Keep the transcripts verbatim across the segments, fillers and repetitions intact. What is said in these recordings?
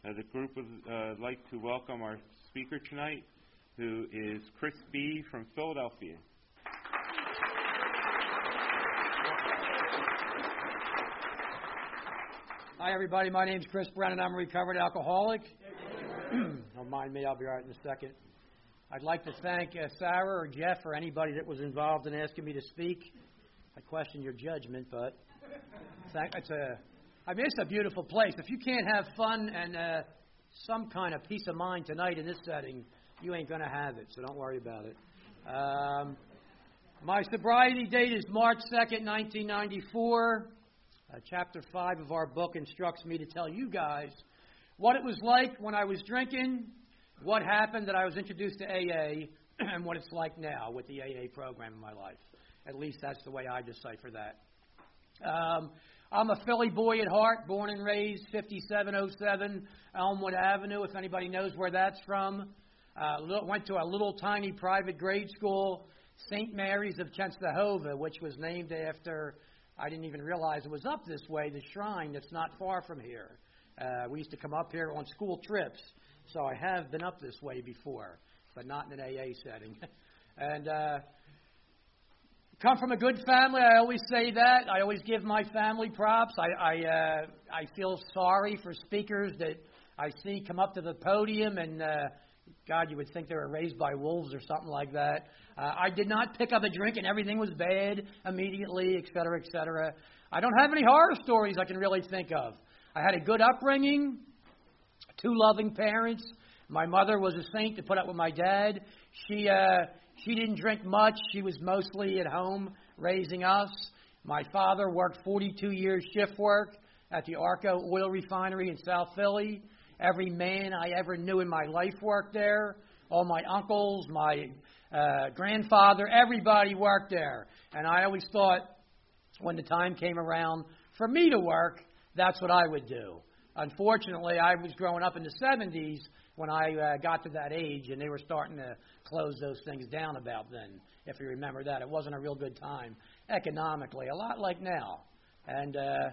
Uh, the group would uh, like to welcome our speaker tonight, who is Chris B. from Philadelphia. Hi, everybody. My name's Chris Brennan. I'm a recovered alcoholic. Don't mind me. I'll be right in a second. I'd like to thank uh, Sarah or Jeff or anybody that was involved in asking me to speak. I question your judgment, but it's a, I mean, it's a beautiful place. If you can't have fun and uh, some kind of peace of mind tonight in this setting, you ain't going to have it, so don't worry about it. Um, my sobriety date is March second, nineteen ninety-four. Uh, chapter five of our book instructs me to tell you guys what it was like when I was drinking, what happened that I was introduced to A A, and what it's like now with the A A program in my life. At least that's the way I decipher that. Um, I'm a Philly boy at heart, born and raised fifty-seven oh seven Elmwood Avenue, if anybody knows where that's from. Uh, went to a little tiny private grade school, Saint Mary's of Chenstohova, which was named after, I didn't even realize it was up this way, the shrine that's not far from here. Uh, we used to come up here on school trips, so I have been up this way before, but not in an A A setting. and uh, come from a good family, I always say that. I always give my family props. I I, uh, I feel sorry for speakers that I see come up to the podium and, uh, God, you would think they were raised by wolves or something like that. Uh, I did not pick up a drink and everything was bad immediately, et cetera, et cetera. I don't have any horror stories I can really think of. I had a good upbringing, two loving parents. My mother was a saint to put up with my dad. She uh, she didn't drink much. She was mostly at home raising us. My father worked forty-two years shift work at the Arco oil refinery in South Philly. Every man I ever knew in my life worked there. All my uncles, my uh, grandfather, everybody worked there. And I always thought when the time came around for me to work, that's what I would do. Unfortunately, I was growing up in the seventies when I uh, got to that age, and they were starting to close those things down about then, if you remember that. It wasn't a real good time economically, a lot like now. And uh,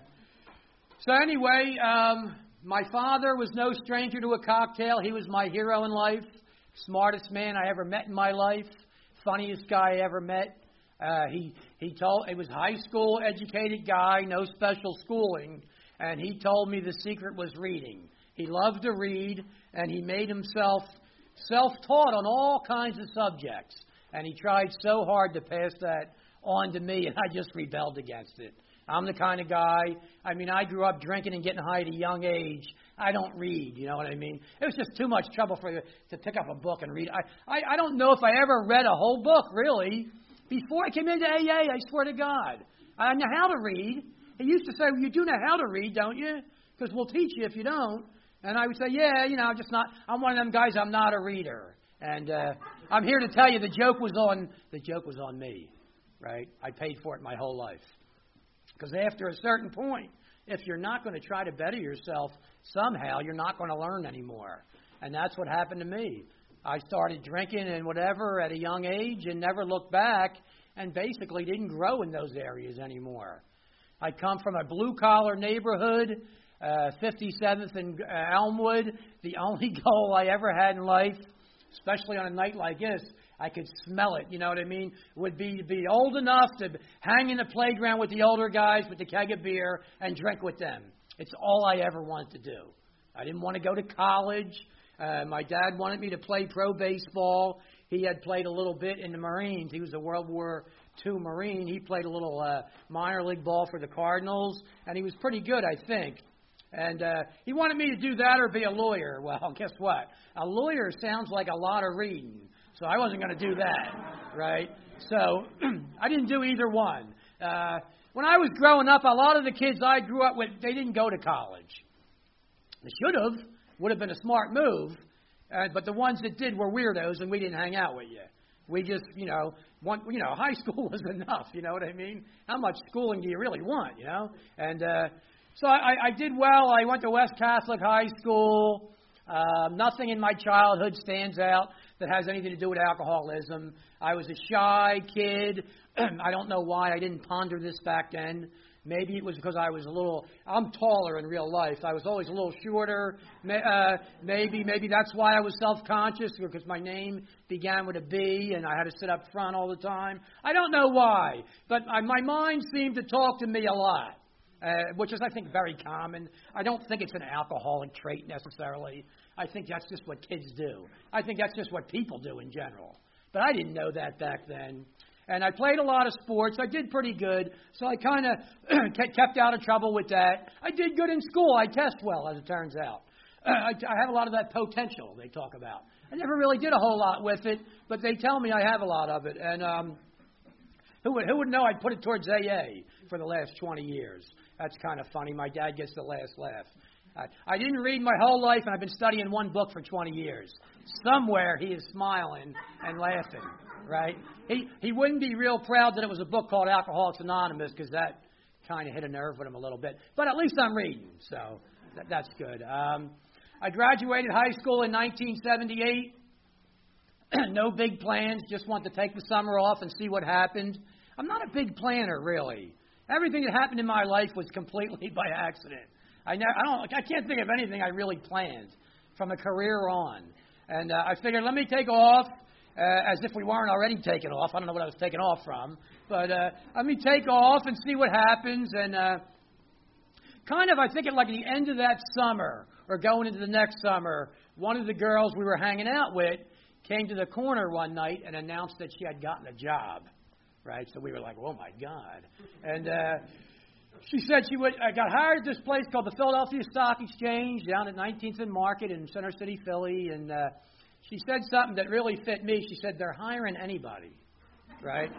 so anyway, um, my father was no stranger to a cocktail. He was my hero in life, smartest man I ever met in my life, funniest guy I ever met. Uh, he he told it was high school educated guy, no special schooling, and he told me the secret was reading. He loved to read, and he made himself self-taught on all kinds of subjects. And he tried so hard to pass that on to me, and I just rebelled against it. I'm the kind of guy, I mean, I grew up drinking and getting high at a young age. I don't read, you know what I mean? It was just too much trouble for you to pick up a book and read. I, I, I don't know if I ever read a whole book, really. Before I came into A A, I swear to God, I know how to read. He used to say, well, you do know how to read, don't you? Because we'll teach you if you don't. And I would say, yeah, you know, I'm just not, I'm one of them guys, I'm not a reader. And uh, I'm here to tell you the joke was on, the joke was on me, right? I paid for it my whole life. Because after a certain point, if you're not going to try to better yourself somehow, you're not going to learn anymore. And that's what happened to me. I started drinking and whatever at a young age and never looked back and basically didn't grow in those areas anymore. I come from a blue-collar neighborhood, uh, fifty-seventh and uh, Elmwood. The only goal I ever had in life, especially on a night like this, I could smell it, you know what I mean, would be to be old enough to hang in the playground with the older guys with the keg of beer and drink with them. It's all I ever wanted to do. I didn't want to go to college. Uh, my dad wanted me to play pro baseball. He had played a little bit in the Marines. He was a World War Two Marine. He played a little uh, minor league ball for the Cardinals, and he was pretty good, I think. And uh, he wanted me to do that or be a lawyer. Well, guess what? A lawyer sounds like a lot of reading. So I wasn't going to do that, right? So I didn't do either one. Uh, when I was growing up, a lot of the kids I grew up with, they didn't go to college. They should have. Would have been a smart move. Uh, but the ones that did were weirdos, and we didn't hang out with you. We just, you know, want, you know, high school was enough, you know what I mean? How much schooling do you really want, you know? And uh, so I, I did well. I went to West Catholic High School. Uh, nothing in my childhood stands out that has anything to do with alcoholism. I was a shy kid. I don't know why I didn't ponder this back then. Maybe it was because I was a little, I'm taller in real life. I was always a little shorter. May, uh, maybe, maybe that's why I was self-conscious, because my name began with a B and I had to sit up front all the time. I don't know why, but I, my mind seemed to talk to me a lot, uh, which is, I think, very common. I don't think it's an alcoholic trait necessarily. I think that's just what kids do. I think that's just what people do in general. But I didn't know that back then. And I played a lot of sports. I did pretty good, so I kind of kept out of trouble with that. I did good in school. I test well, as it turns out. Uh, I, I have a lot of that potential they talk about. I never really did a whole lot with it, but they tell me I have a lot of it. And um, who would, who would know I'd put it towards A A for the last twenty years? That's kind of funny. My dad gets the last laugh. I, I didn't read my whole life, and I've been studying one book for twenty years. Somewhere he is smiling and laughing, right? He he wouldn't be real proud that it was a book called Alcoholics Anonymous, because that kind of hit a nerve with him a little bit. But at least I'm reading, so that, that's good. Um, I graduated high school in nineteen seventy-eight. No big plans, just wanted to take the summer off and see what happened. I'm not a big planner, really. Everything that happened in my life was completely by accident. I, never, I don't. I can't think of anything I really planned from a career on. And uh, I figured, let me take off, uh, as if we weren't already taking off. I don't know what I was taking off from. But uh, let me take off and see what happens. And uh, kind of, I think at like the end of that summer, or going into the next summer, one of the girls we were hanging out with came to the corner one night and announced that she had gotten a job. Right? So we were like, oh, my God. And uh, she said she would. I got hired at this place called the Philadelphia Stock Exchange down at nineteenth and Market in Center City, Philly. And uh, she said something that really fit me. She said, they're hiring anybody, right?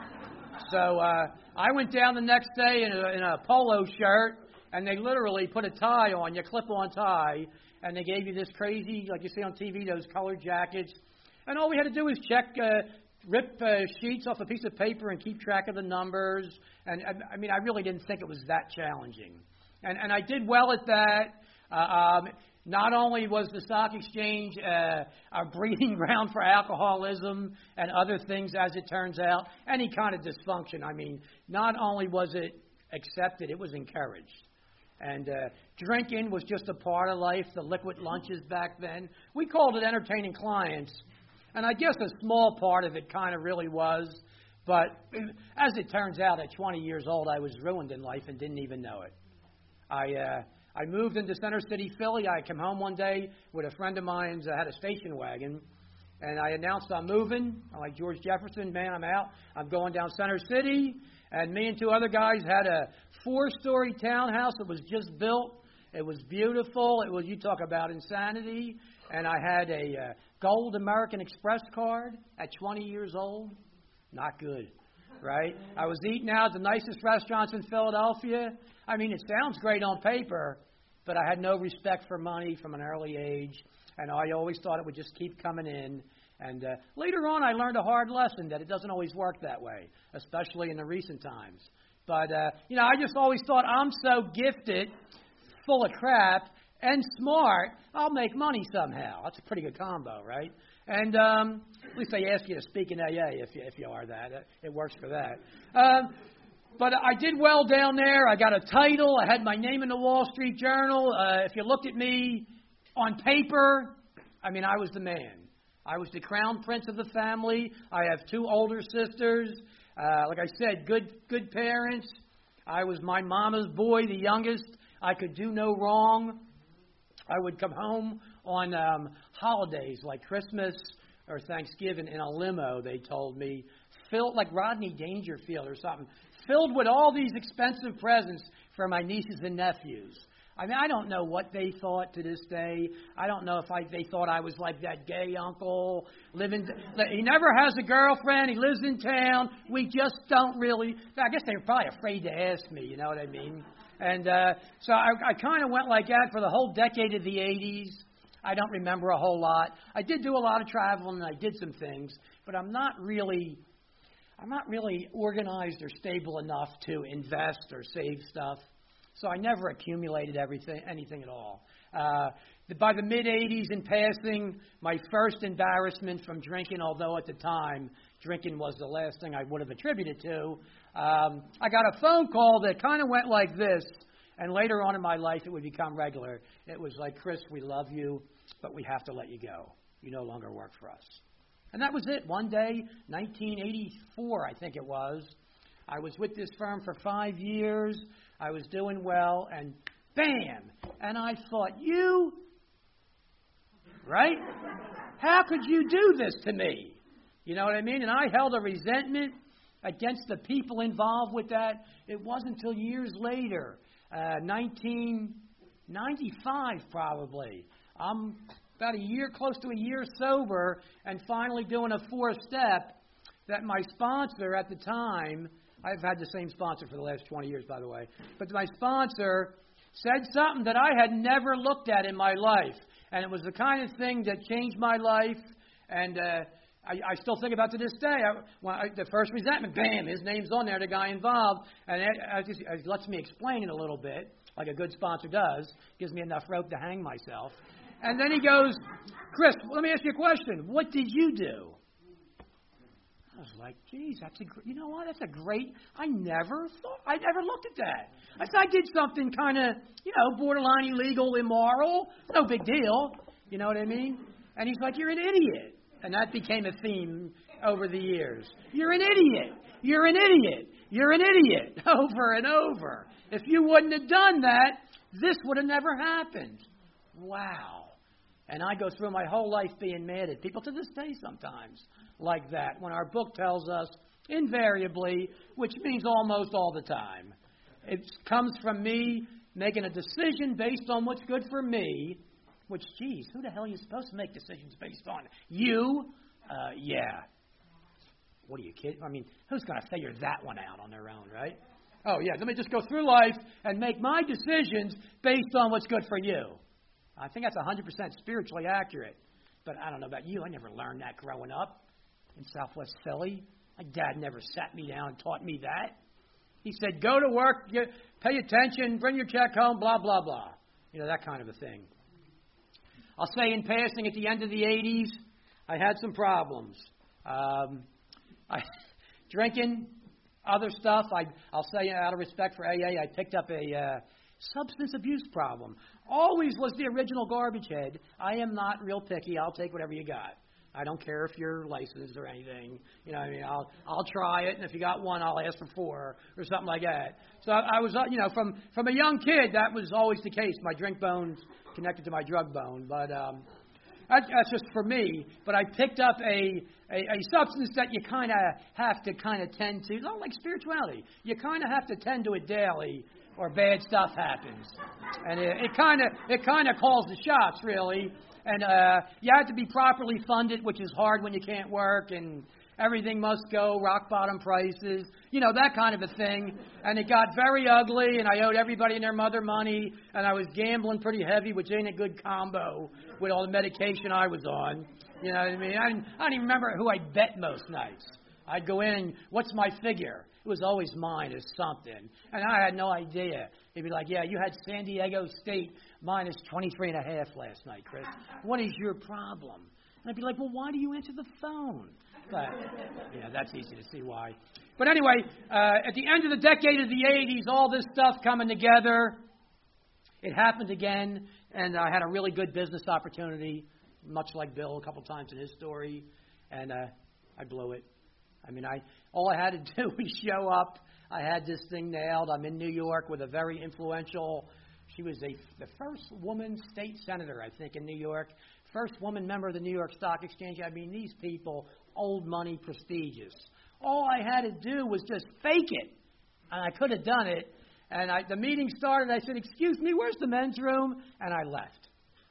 So uh, I went down the next day in a, in a polo shirt, and they literally put a tie on you, clip-on tie, and they gave you this crazy, like you see on T V, those colored jackets. And all we had to do was check, uh, rip uh, sheets off a piece of paper and keep track of the numbers. And I, I mean, I really didn't think it was that challenging. And, and I did well at that. Uh, um, not only was the stock exchange uh, a breeding ground for alcoholism and other things, as it turns out, any kind of dysfunction. I mean, not only was it accepted, it was encouraged. And uh, drinking was just a part of life, the liquid lunches back then. We called it entertaining clients. And I guess a small part of it kind of really was. But as it turns out, at twenty years old, I was ruined in life and didn't even know it. I uh, I moved into Center City, Philly. I came home one day with a friend of mine that had a station wagon. And I announced I'm moving. I'm like George Jefferson, man, I'm out. I'm going down Center City. And me and two other guys had a four-story townhouse that was just built. It was beautiful. It was, you talk about insanity. And I had a uh, gold American Express card at twenty years old. Not good, right? I was eating out at the nicest restaurants in Philadelphia. I mean, it sounds great on paper, but I had no respect for money from an early age. And I always thought it would just keep coming in. And uh, later on, I learned a hard lesson that it doesn't always work that way, especially in the recent times. But, uh, you know, I just always thought, I'm so gifted, full of crap, and smart, I'll make money somehow. That's a pretty good combo, right? And um, at least they ask you to speak in A A if you, if you are that. It works for that. Um, but I did well down there. I got a title. I had my name in the Wall Street Journal. Uh, if you looked at me on paper, I mean, I was the man. I was the crown prince of the family. I have two older sisters. Uh, like I said, good good parents. I was my mama's boy, the youngest. I could do no wrong. I would come home on um, holidays like Christmas or Thanksgiving in a limo, they told me, filled like Rodney Dangerfield or something, filled with all these expensive presents for my nieces and nephews. I mean, I don't know what they thought to this day. I don't know if I, they thought I was like that gay uncle living. He never has a girlfriend. He lives in town. We just don't really. I guess they were probably afraid to ask me. You know what I mean? And uh, so I, I kind of went like that for the whole decade of the eighties. I don't remember a whole lot. I did do a lot of traveling and I did some things, but I'm not really. I'm not really organized or stable enough to invest or save stuff. So I never accumulated everything, anything at all. Uh, by the mid-eighties, in passing, my first embarrassment from drinking, although at the time drinking was the last thing I would have attributed to. Um, I got a phone call that kind of went like this, and later on in my life it would become regular. It was like, Chris, we love you, but we have to let you go. You no longer work for us. And that was it. One day, nineteen eighty-four, I think it was, I was with this firm for five years. I was doing well, and bam! And I thought, you, right? How could you do this to me? You know what I mean? And I held a resentment against the people involved with that. It wasn't until years later, uh, nineteen ninety-five probably. I'm about a year, close to a year sober, and finally doing a four-step that my sponsor at the time, I've had the same sponsor for the last twenty years, by the way, but my sponsor said something that I had never looked at in my life, and it was the kind of thing that changed my life, and uh, I, I still think about to this day. I, when I, the first resentment, bam, his name's on there, the guy involved, and it, it, just, it lets me explain it a little bit, like a good sponsor does, gives me enough rope to hang myself. And then he goes, Chris, let me ask you a question. What did you do? I was like, geez, that's a, you know what? That's a great, I never thought, I never looked at that. I said, I did something kind of, you know, borderline illegal, immoral. No big deal. You know what I mean? And he's like, you're an idiot. And that became a theme over the years. You're an idiot. You're an idiot. You're an idiot. Over and over. If you wouldn't have done that, this would have never happened. Wow. And I go through my whole life being mad at people to this day sometimes like that, when our book tells us invariably, which means almost all the time, it comes from me making a decision based on what's good for me, which, geez, who the hell are you supposed to make decisions based on? You? Uh, yeah. What are you kidding? I mean, who's going to figure that one out on their own, right? Oh, yeah, let me just go through life and make my decisions based on what's good for you. I think that's one hundred percent spiritually accurate. But I don't know about you. I never learned that growing up in Southwest Philly. My dad never sat me down and taught me that. He said, go to work, get, pay attention, bring your check home, blah, blah, blah. You know, that kind of a thing. I'll say in passing, at the end of the eighties, I had some problems. Um, I, drinking, other stuff. I, I'll say out of respect for A A, I picked up a uh, substance abuse problem. Always was the original garbage head. I am not real picky. I'll take whatever you got. I don't care if you're licensed or anything. You know what I mean? I'll I'll try it, and if you got one, I'll ask for four or something like that. So I, I was, uh, you know, from, from a young kid, that was always the case. My drink bone's connected to my drug bone. But um, that, that's just for me. But I picked up a, a, a substance that you kind of have to kind of tend to, not like spirituality. You kind of have to tend to it daily, or bad stuff happens. And it kind of it kind of calls the shots, really. And uh, you have to be properly funded, which is hard when you can't work, and everything must go, rock bottom prices, you know, that kind of a thing. And it got very ugly, and I owed everybody and their mother money, and I was gambling pretty heavy, which ain't a good combo with all the medication I was on. You know what I mean? I didn't, I don't even remember who I bet most nights. I'd go in and, what's my figure? It was always mine as something. And I had no idea. They'd be like, yeah, you had San Diego State minus twenty-three and a half last night, Chris. What is your problem? And I'd be like, well, why do you answer the phone? But, yeah, that's easy to see why. But anyway, uh, at the end of the decade of the eighties, all this stuff coming together, it happened again, and I had a really good business opportunity, much like Bill a couple times in his story, and uh, I blew it. I mean, I all I had to do was show up. I had this thing nailed. I'm in New York with a very influential, she was a, the first woman state senator, I think, in New York. First woman member of the New York Stock Exchange. I mean, these people, old money, prestigious. All I had to do was just fake it. And I could have done it. And I, the meeting started. I said, excuse me, where's the men's room? And I left.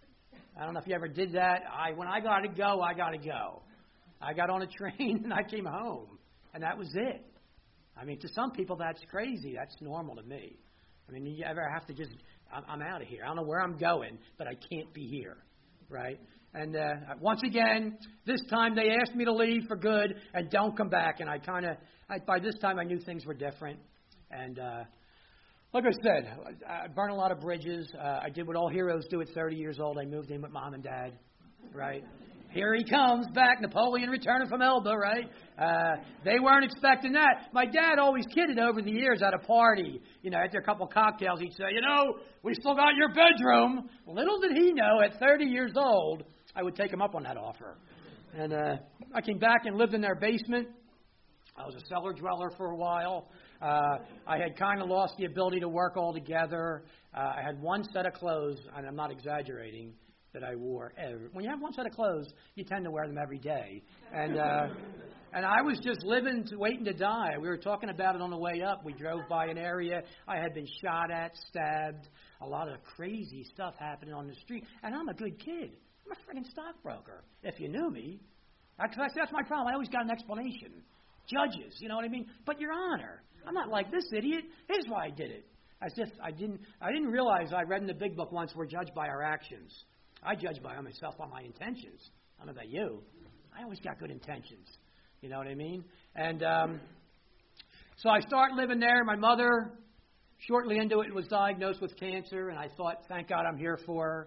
I don't know if you ever did that. I When I got to go, I got to go. I got on a train and I came home, and that was it. I mean, to some people, that's crazy. That's normal to me. I mean, you ever have to just, I'm, I'm out of here. I don't know where I'm going, but I can't be here, right? And uh, once again, this time they asked me to leave for good and don't come back. And I kind of, by this time, I knew things were different. And uh, like I said, I burned a lot of bridges. Uh, I did what all heroes do at thirty years old. I moved in with mom and dad, right? Here he comes back, Napoleon returning from Elba, right? Uh, they weren't expecting that. My dad always kidded over the years at a party. You know, after a couple cocktails, he'd say, you know, we still got your bedroom. Little did he know, at thirty years old, I would take him up on that offer. And uh, I came back and lived in their basement. I was a cellar dweller for a while. Uh, I had kind of lost the ability to work altogether. Uh, I had one set of clothes, and I'm not exaggerating, that I wore every. When you have one set of clothes, you tend to wear them every day. And uh, and I was just living, to, waiting to die. We were talking about it on the way up. We drove by an area. I had been shot at, stabbed, a lot of crazy stuff happening on the street. And I'm a good kid. I'm a freaking stockbroker, if you knew me. That's, that's my problem. I always got an explanation. Judges, you know what I mean? But Your Honor, I'm not like this idiot. Here's why I did it. As if I didn't, I didn't realize, I read in the big book once, we're judged by our actions. I judge by myself by my intentions. I don't know about you. I always got good intentions. You know what I mean? And um, so I start living there. My mother, shortly into it, was diagnosed with cancer, and I thought, thank God I'm here for her,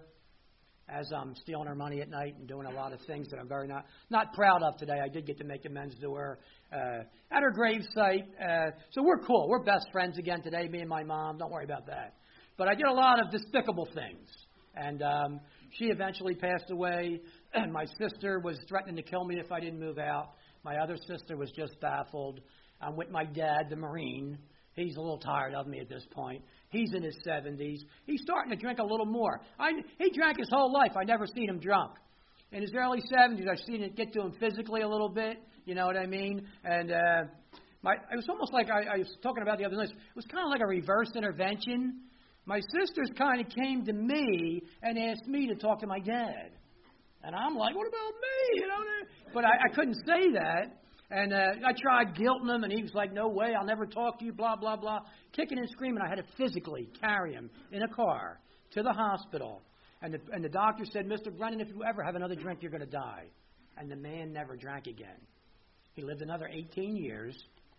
as I'm stealing her money at night and doing a lot of things that I'm very not not proud of today. I did get to make amends to her uh, at her gravesite. Uh, so we're cool. We're best friends again today, me and my mom. Don't worry about that. But I did a lot of despicable things. And um, she eventually passed away. My sister was threatening to kill me if I didn't move out. My other sister was just baffled. I'm with my dad, the Marine. He's a little tired of me at this point. He's in his seventies. He's starting to drink a little more. I, he drank his whole life. I never seen him drunk. In his early seventies, I've seen it get to him physically a little bit. You know what I mean? And uh, my, it was almost like I, I was talking about the other night. It was kind of like a reverse intervention. My sisters kind of came to me and asked me to talk to my dad. And I'm like, what about me? You know, but I, I couldn't say that. And uh, I tried guilting him, and he was like, no way, I'll never talk to you, blah, blah, blah. Kicking and screaming. I had to physically carry him in a car to the hospital. And the, and the doctor said, Mister Brennan, if you ever have another drink, you're going to die. And the man never drank again. He lived another eighteen years,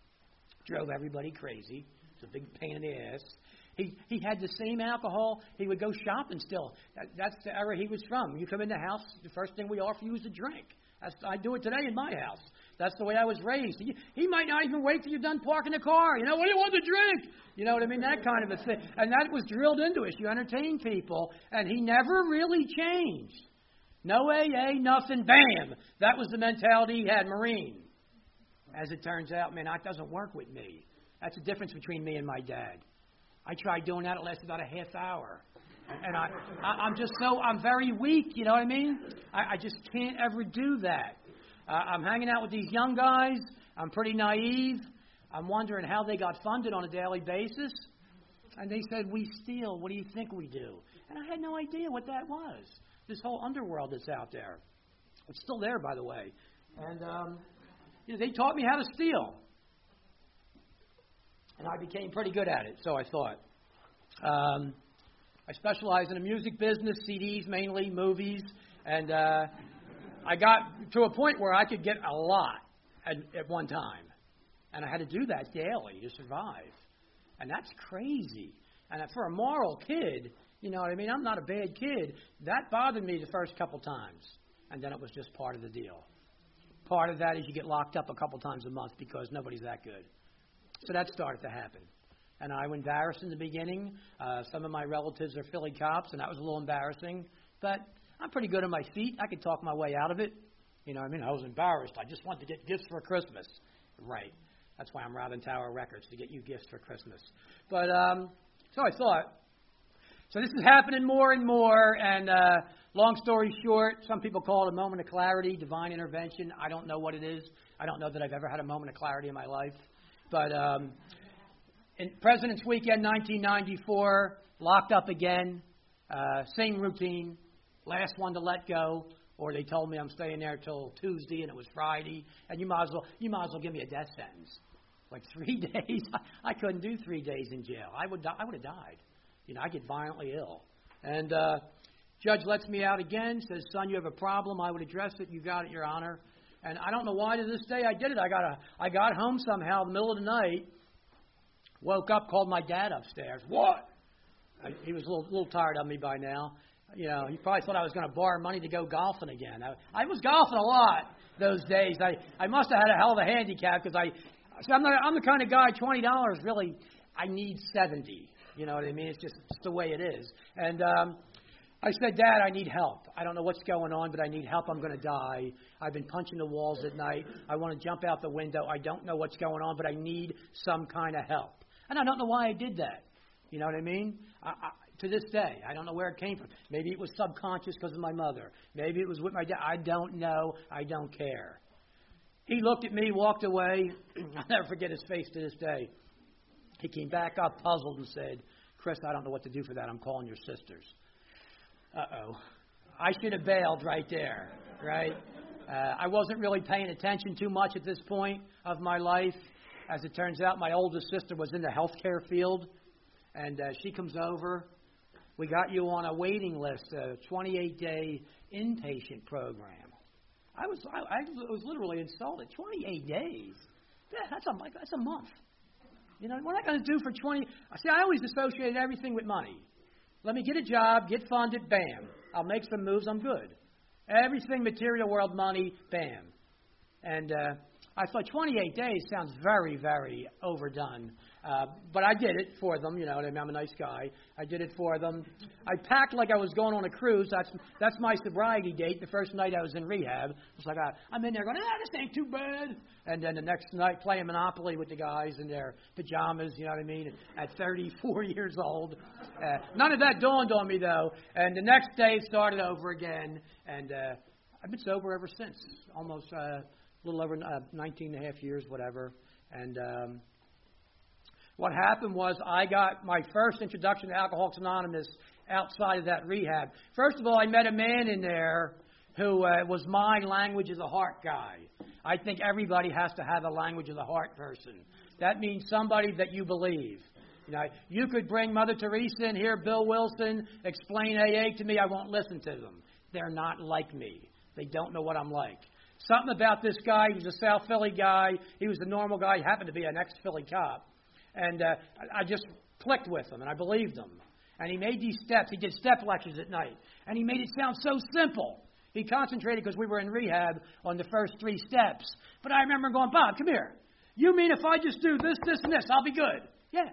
drove everybody crazy. It's a big pain in the ass. He he had the same alcohol. He would go shopping still. That, that's the era he was from. You come in the house, the first thing we offer you is a drink. That's, I do it today in my house. That's the way I was raised. He, he might not even wait till you're done parking the car. You know, what do you want to drink? You know what I mean? That kind of a thing. And that was drilled into us. You entertain people. And he never really changed. No A A, nothing, bam. That was the mentality he had, Marine. As it turns out, man, that doesn't work with me. That's the difference between me and my dad. I tried doing that. It lasted about a half hour. And I, I, I'm just so, I'm very weak, you know what I mean? I, I just can't ever do that. Uh, I'm hanging out with these young guys. I'm pretty naive. I'm wondering how they got funded on a daily basis. And they said, we steal. What do you think we do? And I had no idea what that was. This whole underworld that's out there. It's still there, by the way. And um, you know, they taught me how to steal. And I became pretty good at it, so I thought. Um, I specialize in the music business, C Ds mainly, movies, and uh, I got to a point where I could get a lot at, at one time. And I had to do that daily to survive. And that's crazy. And for a moral kid, you know what I mean? I'm not a bad kid. That bothered me the first couple times. And then it was just part of the deal. Part of that is you get locked up a couple times a month because nobody's that good. So that started to happen. And I was embarrassed in the beginning. Uh, some of my relatives are Philly cops, and that was a little embarrassing. But I'm pretty good on my feet. I could talk my way out of it. You know what I mean? I was embarrassed. I just wanted to get gifts for Christmas. Right. That's why I'm robbing Tower Records, to get you gifts for Christmas. But um, so I thought. So this is happening more and more. And uh, long story short, some people call it a moment of clarity, divine intervention. I don't know what it is. I don't know that I've ever had a moment of clarity in my life. But um, in President's Weekend nineteen ninety-four, locked up again, uh, same routine, last one to let go, or they told me I'm staying there till Tuesday and it was Friday, and you might as well you might as well give me a death sentence, like three days. I couldn't do three days in jail. I would I would have died. You know, I get violently ill, and uh, judge lets me out again. Says, son, you have a problem. I would address it. You got it, Your Honor. And I don't know why to this day I did it. I got a, I got home somehow in the middle of the night, woke up, called my dad upstairs. What? I, he was a little, little tired of me by now. You know, he probably thought I was going to borrow money to go golfing again. I, I was golfing a lot those days. I, I must have had a hell of a handicap because I, see, I'm, not, I'm the kind of guy, twenty dollars really, I need seventy. You know what I mean? It's just it's the way it is. And um, I said, Dad, I need help. I don't know what's going on, but I need help. I'm going to die. I've been punching the walls at night. I want to jump out the window. I don't know what's going on, but I need some kind of help. And I don't know why I did that. You know what I mean? I, I, to this day, I don't know where it came from. Maybe it was subconscious because of my mother. Maybe it was with my dad. I don't know. I don't care. He looked at me, walked away. I'll never forget his face to this day. He came back up puzzled and said, Chris, I don't know what to do for that. I'm calling your sisters. Uh-oh. I should have bailed right there, right? Uh, I wasn't really paying attention too much at this point of my life. As it turns out, my oldest sister was in the healthcare field, and uh, she comes over. We got you on a waiting list, a twenty-eight day inpatient program. I was I, I was literally insulted. twenty-eight days? Yeah, that's a, that's a month. You know, what am I going to do for twenty? See, I always associated everything with money. Let me get a job, get funded, bam. I'll make some moves, I'm good. Everything material world money, bam. And uh, I thought twenty-eight days sounds very, very overdone. Uh, but I did it for them, you know, I mean, I'm a nice guy. I did it for them. I packed like I was going on a cruise. That's that's my sobriety date. The first night I was in rehab, it's like, I, I'm in there going, ah, this ain't too bad. And then the next night playing Monopoly with the guys in their pajamas, you know what I mean, at thirty-four years old. Uh, none of that dawned on me, though. And the next day it started over again. And uh, I've been sober ever since, almost uh, a little over uh, nineteen and a half years, whatever. And um, what happened was I got my first introduction to Alcoholics Anonymous outside of that rehab. First of all, I met a man in there who uh, was my language of the heart guy. I think everybody has to have a language of the heart person. That means somebody that you believe. You know, you could bring Mother Teresa in here, Bill Wilson, explain A A to me. I won't listen to them. They're not like me. They don't know what I'm like. Something about this guy, he was a South Philly guy. He was a normal guy. He happened to be an ex-Philly cop. And uh, I just clicked with him, and I believed him. And he made these steps. He did step lectures at night. And he made it sound so simple. He concentrated, because we were in rehab, on the first three steps. But I remember going, Bob, come here. You mean if I just do this, this, and this, I'll be good? Yeah.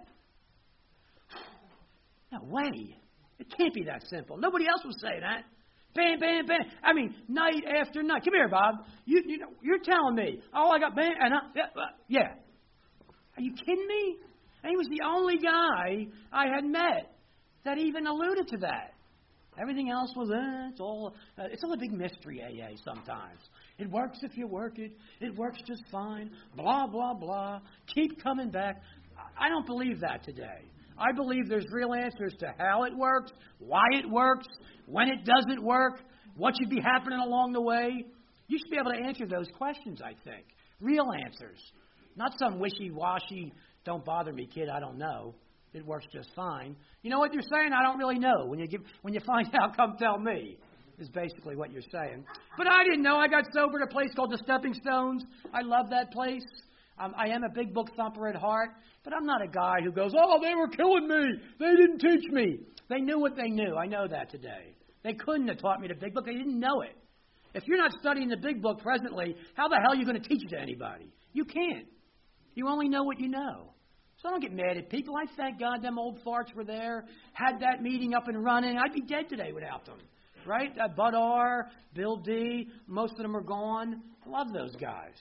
No way. It can't be that simple. Nobody else will say that. Bam, bam, bam. I mean, night after night. Come here, Bob. You, you know, you're telling me. Oh, I got bam, and I, yeah, uh, yeah. Are you kidding me? And he was the only guy I had met that even alluded to that. Everything else was, eh, it's all, uh, it's all a big mystery, A A, sometimes. It works if you work it. It works just fine. Blah, blah, blah. Keep coming back. I don't believe that today. I believe there's real answers to how it works, why it works, when it doesn't work, what should be happening along the way. You should be able to answer those questions, I think. Real answers. Not some wishy-washy, don't bother me, kid, I don't know. It works just fine. You know what you're saying? I don't really know. When you give, when you find out, come tell me, is basically what you're saying. But I didn't know. I got sober at a place called the Stepping Stones. I love that place. Um, I am a big book thumper at heart, but I'm not a guy who goes, oh, they were killing me. They didn't teach me. They knew what they knew. I know that today. They couldn't have taught me the big book. They didn't know it. If you're not studying the big book presently, how the hell are you going to teach it to anybody? You can't. You only know what you know. So I don't get mad at people. I thank God them old farts were there, had that meeting up and running. I'd be dead today without them, right? Uh, Bud R., Bill D., most of them are gone. I love those guys.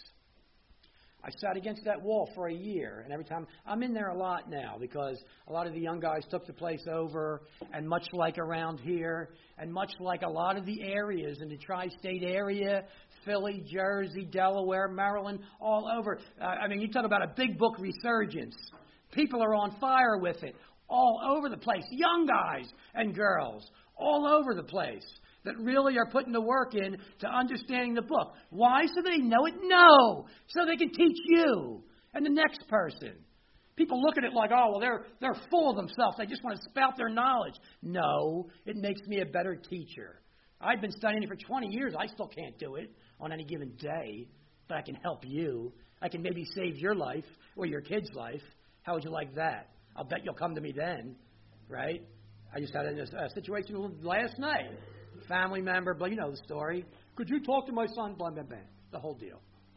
I sat against that wall for a year, and every time I'm in there a lot now because a lot of the young guys took the place over, and much like around here, and much like a lot of the areas in the tri-state area, Philly, Jersey, Delaware, Maryland, all over. Uh, I mean, you talk about a big book resurgence. People are on fire with it all over the place. Young guys and girls all over the place that really are putting the work in to understanding the book. Why? So they know it? No. So they can teach you and the next person. People look at it like, oh, well, they're they're full of themselves. They just want to spout their knowledge. No, it makes me a better teacher. I've been studying it for twenty years. I still can't do it on any given day, but I can help you. I can maybe save your life or your kid's life. How would you like that? I'll bet you'll come to me then, right? I just had a, a situation last night. Family member, but you know the story. Could you talk to my son? Blah, blah, blah. The whole deal.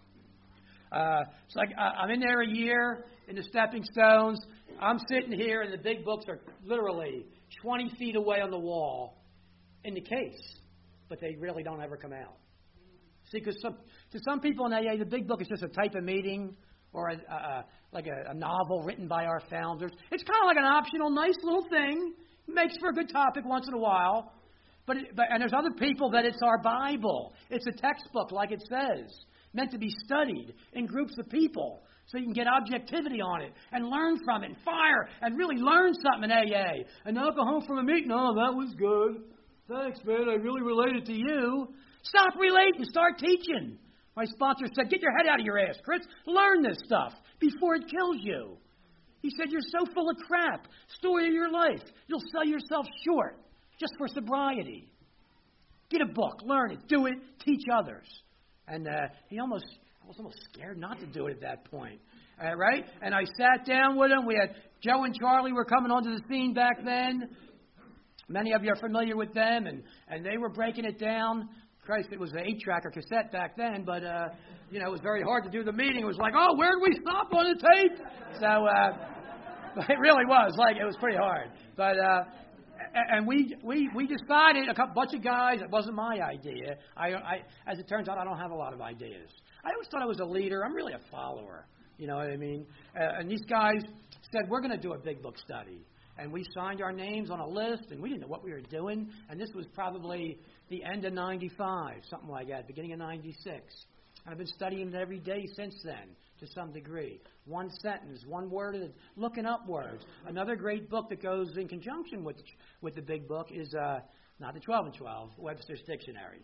Uh, it's like uh, I'm in there a year in the stepping stones. I'm sitting here, and the big books are literally twenty feet away on the wall in the case, but they really don't ever come out. See, because some, to some people in A A, the big book is just a type of meeting or a, a, like a, a novel written by our founders. It's kind of like an optional, nice little thing. Makes for a good topic once in a while. But, it, but and there's other people that it's our Bible. It's a textbook, like it says, meant to be studied in groups of people so you can get objectivity on it and learn from it and fire and really learn something in A A. And not go home from a meeting, oh, that was good. Thanks, man, I really related to you. Stop relating, start teaching. My sponsor said, get your head out of your ass, Chris. Learn this stuff before it kills you. He said, you're so full of crap. Story of your life. You'll sell yourself short just for sobriety. Get a book, learn it, do it, teach others. And uh, he almost, I was almost scared not to do it at that point. Uh, right? And I sat down with him. We had Joe and Charlie were coming onto the scene back then. Many of you are familiar with them, and, and they were breaking it down. Christ, it was an eight-track or cassette back then, but, uh, you know, it was very hard to do the meeting. It was like, oh, where did we stop on the tape? So uh, it really was. Like, it was pretty hard. But, uh, and we, we, we decided, a couple, bunch of guys, it wasn't my idea. I, I, as it turns out, I don't have a lot of ideas. I always thought I was a leader. I'm really a follower. You know what I mean? Uh, and these guys said, we're going to do a big book study. And we signed our names on a list, and we didn't know what we were doing. And this was probably the end of ninety-five, something like that, beginning of ninety-six. And I've been studying it every day since then, to some degree. One sentence, one word, looking up words. Another great book that goes in conjunction with with the big book is uh, not the twelve and twelve, Webster's Dictionary.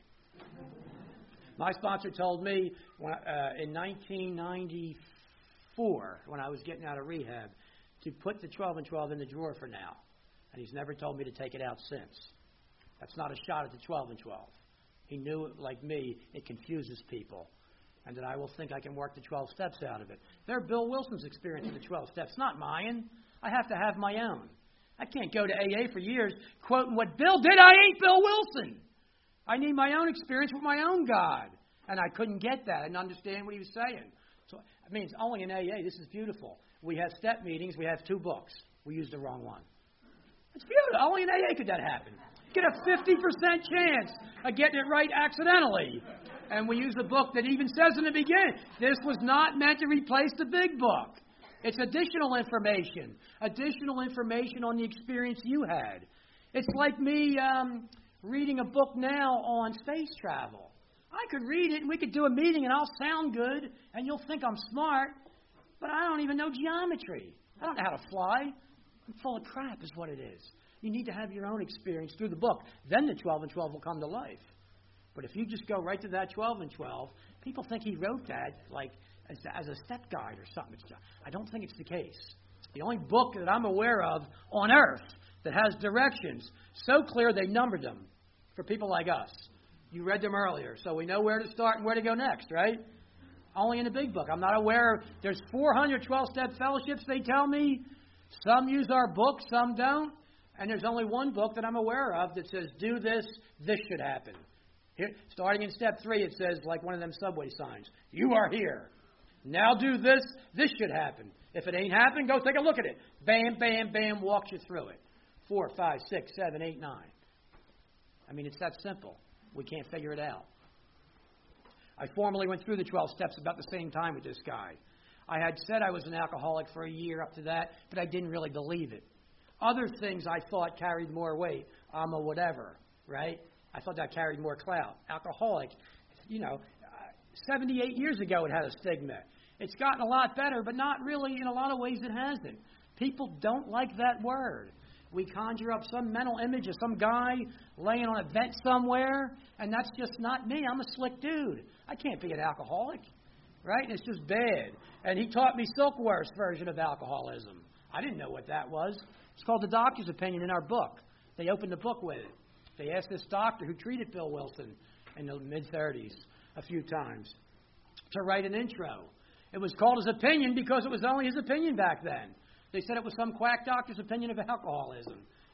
My sponsor told me when, uh, in nineteen ninety-four, when I was getting out of rehab, to put the twelve and twelve in the drawer for now. And he's never told me to take it out since. That's not a shot at the twelve and twelve. He knew, like me, it confuses people. And that I will think I can work the twelve steps out of it. They're Bill Wilson's experience in the twelve steps, not mine. I have to have my own. I can't go to A A for years quoting what Bill did. I ain't Bill Wilson. I need my own experience with my own God. And I couldn't get that and understand what he was saying. So, I mean, it's only in A A. This is beautiful. We have step meetings. We have two books. We used the wrong one. It's beautiful. Only in A A could that happen. Get a fifty percent chance of getting it right accidentally. And we use a book that even says in the beginning, this was not meant to replace the big book. It's additional information. Additional information on the experience you had. It's like me um, reading a book now on space travel. I could read it and we could do a meeting and I'll sound good and you'll think I'm smart, but I don't even know geometry. I don't know how to fly. I'm full of crap is what it is. You need to have your own experience through the book. Then the twelve and twelve will come to life. But if you just go right to that twelve and twelve, people think he wrote that like as, as a step guide or something. I don't think it's the case. The only book that I'm aware of on earth that has directions so clear they numbered them for people like us. You read them earlier, so we know where to start and where to go next, right? Only in the big book. I'm not aware. There's four hundred twelve-step fellowships, they tell me. Some use our book, some don't. And there's only one book that I'm aware of that says, do this, this should happen. Here, starting in step three, it says, like one of them subway signs, you are here. Now do this, this should happen. If it ain't happened, go take a look at it. Bam, bam, bam, walks you through it. Four, five, six, seven, eight, nine. I mean, it's that simple. We can't figure it out. I formally went through the twelve steps about the same time with this guy. I had said I was an alcoholic for a year up to that, but I didn't really believe it. Other things I thought carried more weight. I'm a whatever, right? I thought that carried more clout. Alcoholic, you know, seventy-eight years ago it had a stigma. It's gotten a lot better, but not really in a lot of ways it hasn't. People don't like that word. We conjure up some mental image of some guy laying on a vent somewhere, and that's just not me. I'm a slick dude. I can't be an alcoholic, right? It's just bad. And he taught me Silkworth's version of alcoholism. I didn't know what that was. It's called The Doctor's Opinion in our book. They opened the book with it. They asked this doctor who treated Bill Wilson in the mid-thirties a few times to write an intro. It was called his opinion because it was only his opinion back then. They said it was some quack doctor's opinion of alcoholism.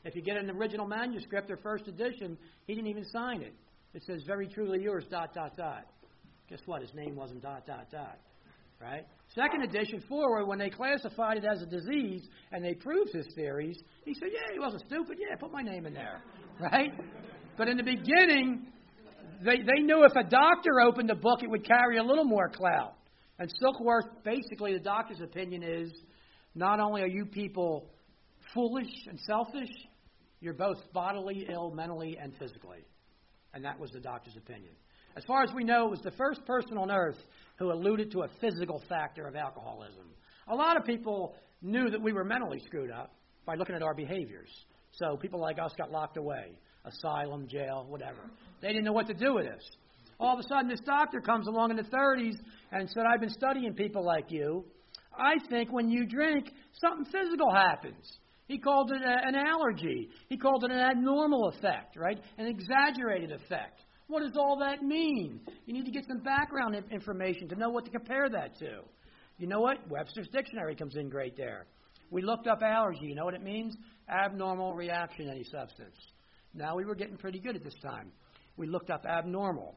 If you get an original manuscript or first edition, he didn't even sign it. It says, very truly yours, dot, dot, dot. Guess what? His name wasn't dot, dot, dot. Right? Second edition forward, when they classified it as a disease and they proved his theories, he said, yeah, he wasn't stupid. Yeah, put my name in there. Right? But in the beginning, they, they knew if a doctor opened the book, it would carry a little more clout. And Silkworth, basically, the doctor's opinion is, not only are you people foolish and selfish, you're both bodily ill, mentally, and physically. And that was the doctor's opinion. As far as we know, it was the first person on earth who alluded to a physical factor of alcoholism. A lot of people knew that we were mentally screwed up by looking at our behaviors. So people like us got locked away, asylum, jail, whatever. They didn't know what to do with this. All of a sudden, this doctor comes along in the thirties and said, I've been studying people like you. I think when you drink, something physical happens. He called it a, an allergy. He called it an abnormal effect, right? An exaggerated effect. What does all that mean? You need to get some background information to know what to compare that to. You know what? Webster's Dictionary comes in great there. We looked up allergy. You know what it means? Abnormal reaction to any substance. Now, we were getting pretty good at this time. We looked up abnormal.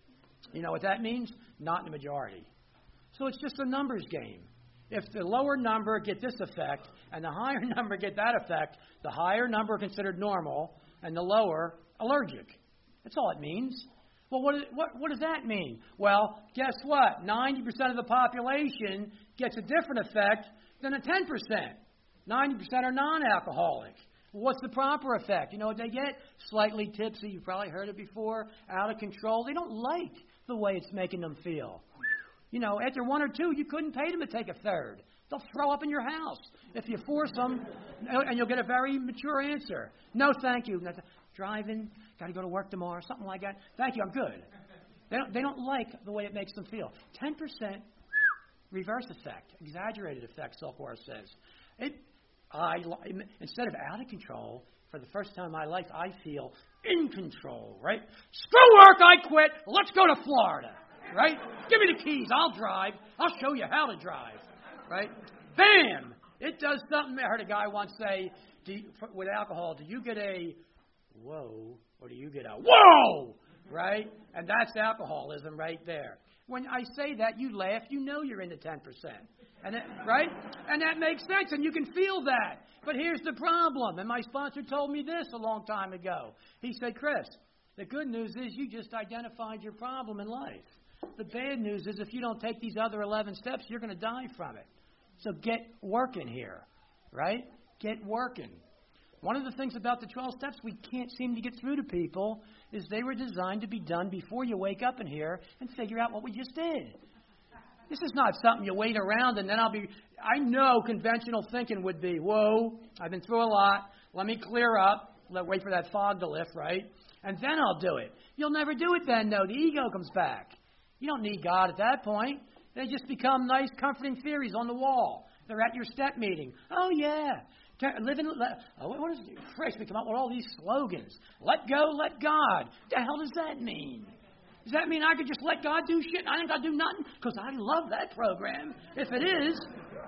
You know what that means? Not in the majority. So it's just a numbers game. If the lower number get this effect and the higher number get that effect, the higher number considered normal and the lower allergic. That's all it means. Well, what, what, what does that mean? Well, guess what? ninety percent of the population gets a different effect than a ten percent. ninety percent are non-alcoholic. What's the proper effect? You know what they get? Slightly tipsy. You've probably heard it before. Out of control. They don't like the way it's making them feel. You know, after one or two, you couldn't pay them to take a third. They'll throw up in your house if you force them, and you'll get a very mature answer. No, thank you. Driving, got to go to work tomorrow, something like that. Thank you, I'm good. They don't, they don't like the way it makes them feel. ten percent reverse effect, exaggerated effect, Silkworth says. It, I, instead of out of control, for the first time in my life, I feel in control, right? Screw work, I quit. Let's go to Florida, right? Give me the keys. I'll drive. I'll show you how to drive, right? Bam! It does something. I heard a guy once say, do you, with alcohol, do you get a whoa or do you get a whoa, right? And that's alcoholism right there. When I say that, you laugh. You know you're in the ten percent. And it, right? And that makes sense, and you can feel that. But here's the problem, and my sponsor told me this a long time ago. He said, Chris, the good news is you just identified your problem in life. The bad news is if you don't take these other eleven steps, you're going to die from it. So get working here, right? Get working. One of the things about the twelve steps we can't seem to get through to people is they were designed to be done before you wake up in here and figure out what we just did. This is not something you wait around and then I'll be... I know conventional thinking would be, whoa, I've been through a lot. Let me clear up. Let wait for that fog to lift, right? And then I'll do it. You'll never do it then, though. The ego comes back. You don't need God at that point. They just become nice, comforting theories on the wall. They're at your step meeting. Oh, yeah. Live in, let, oh, what is it? Christ, we come up with all these slogans. Let go, let God. What the hell does that mean? Does that mean I could just let God do shit and I ain't got to do nothing? Because I love that program, if it is.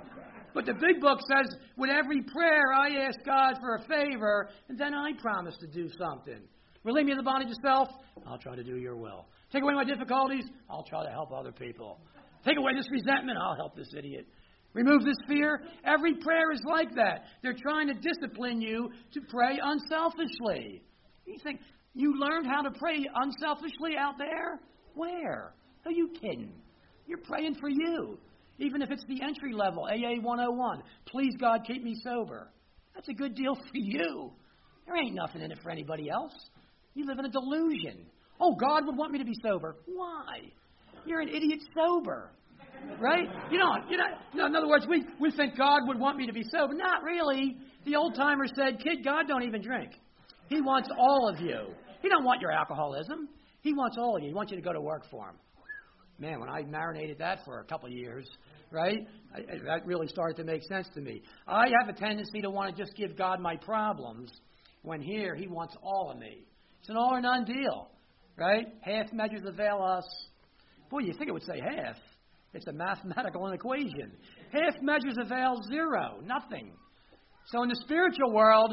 But the big book says, with every prayer I ask God for a favor, and then I promise to do something. Relieve me of the bondage of self, I'll try to do your will. Take away my difficulties, I'll try to help other people. Take away this resentment, I'll help this idiot. Remove this fear. Every prayer is like that. They're trying to discipline you to pray unselfishly. You think, you learned how to pray unselfishly out there? Where? Are you kidding? You're praying for you. Even if it's the entry level, A A one oh one. Please, God, keep me sober. That's a good deal for you. There ain't nothing in it for anybody else. You live in a delusion. Oh, God would want me to be sober. Why? You're an idiot sober. Right? You know, you know, in other words, we, we think God would want me to be sober. Not really. The old-timer said, kid, God don't even drink. He wants all of you. He don't want your alcoholism. He wants all of you. He wants you to go to work for him. Man, when I marinated that for a couple of years, right, I, that really started to make sense to me. I have a tendency to want to just give God my problems when here he wants all of me. It's an all or none deal, right? Half measures avail us. Boy, you think it would say half. It's a mathematical equation. Half measures avail zero, nothing. So in the spiritual world,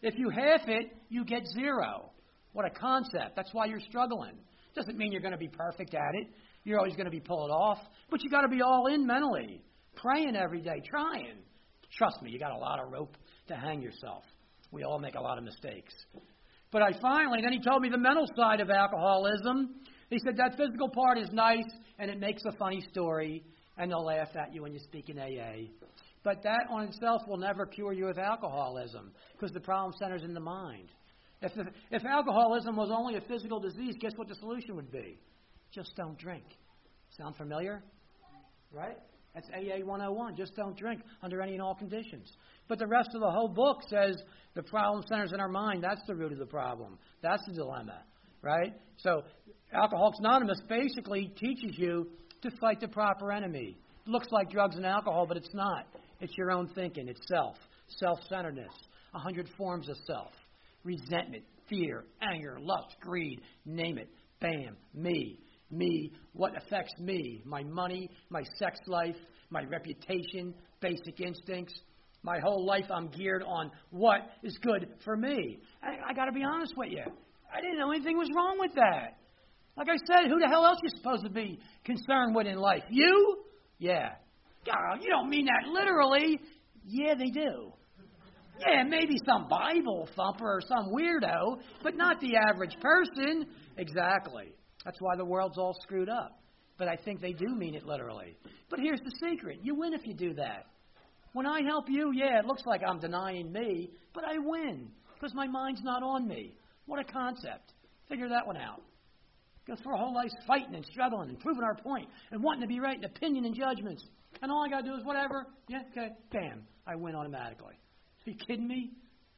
If you half it, you get zero. What a concept. That's why you're struggling. Doesn't mean you're going to be perfect at it. You're always going to be pulled off. But you got to be all in mentally. Praying every day. Trying. Trust me, you got a lot of rope to hang yourself. We all make a lot of mistakes. But I finally, then he told me the mental side of alcoholism. He said that physical part is nice and it makes a funny story and they'll laugh at you when you speak in A A. But that on itself will never cure you of alcoholism because the problem centers in the mind. If, the, if alcoholism was only a physical disease, guess what the solution would be? Just don't drink. Sound familiar? Right? That's A A one oh one. Just don't drink under any and all conditions. But the rest of the whole book says the problem centers in our mind. That's the root of the problem. That's the dilemma. Right? So Alcoholics Anonymous basically teaches you to fight the proper enemy. It looks like drugs and alcohol, but it's not. It's your own thinking. It's self. Self-centeredness. A hundred forms of self. Resentment, fear, anger, lust, greed. Name it. Bam. Me. Me. What affects me? My money, my sex life, my reputation, basic instincts. My whole life I'm geared on what is good for me. I, I got to be honest with you. I didn't know anything was wrong with that. Like I said, who the hell else you supposed to be concerned with in life? You? Yeah. God, you don't mean that literally. Yeah, they do. Yeah, maybe some Bible thumper or some weirdo, but not the average person. Exactly. That's why the world's all screwed up. But I think they do mean it literally. But here's the secret. You win if you do that. When I help you, yeah, it looks like I'm denying me, but I win because my mind's not on me. What a concept. Figure that one out. Go through our whole life fighting and struggling and proving our point and wanting to be right in opinion and judgments. And all I got to do is whatever. Yeah, okay, bam, I win automatically. Are you kidding me?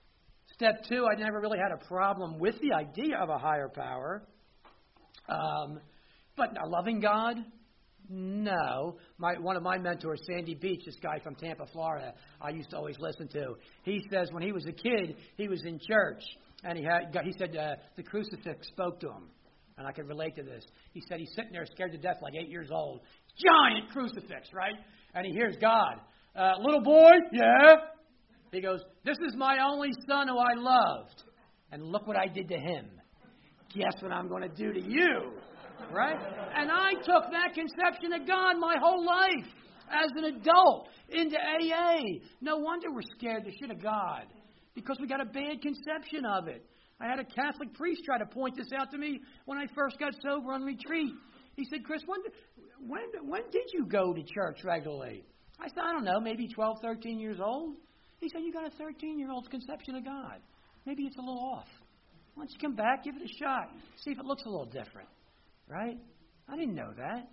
Step two, I never really had a problem with the idea of a higher power. Um, but a loving God? No. My, one of my mentors, Sandy Beach, this guy from Tampa, Florida, I used to always listen to. He says when he was a kid, he was in church, and he had he said uh, the crucifix spoke to him. And I could relate to this. He said he's sitting there scared to death, like eight years old. Giant crucifix, right? And he hears God. Uh, little boy, yeah? He goes, this is my only son who I loved. And look what I did to him. Guess what I'm going to do to you? Right? And I took that conception of God my whole life as an adult into A A. No wonder we're scared the shit of God. Because we got a bad conception of it. I had a Catholic priest try to point this out to me when I first got sober on retreat. He said, Chris, when, when, when did you go to church regularly? I said, I don't know, maybe twelve, thirteen years old. He said, you got a thirteen-year-old's conception of God. Maybe it's a little off. Why don't you come back, give it a shot, see if it looks a little different. Right? I didn't know that.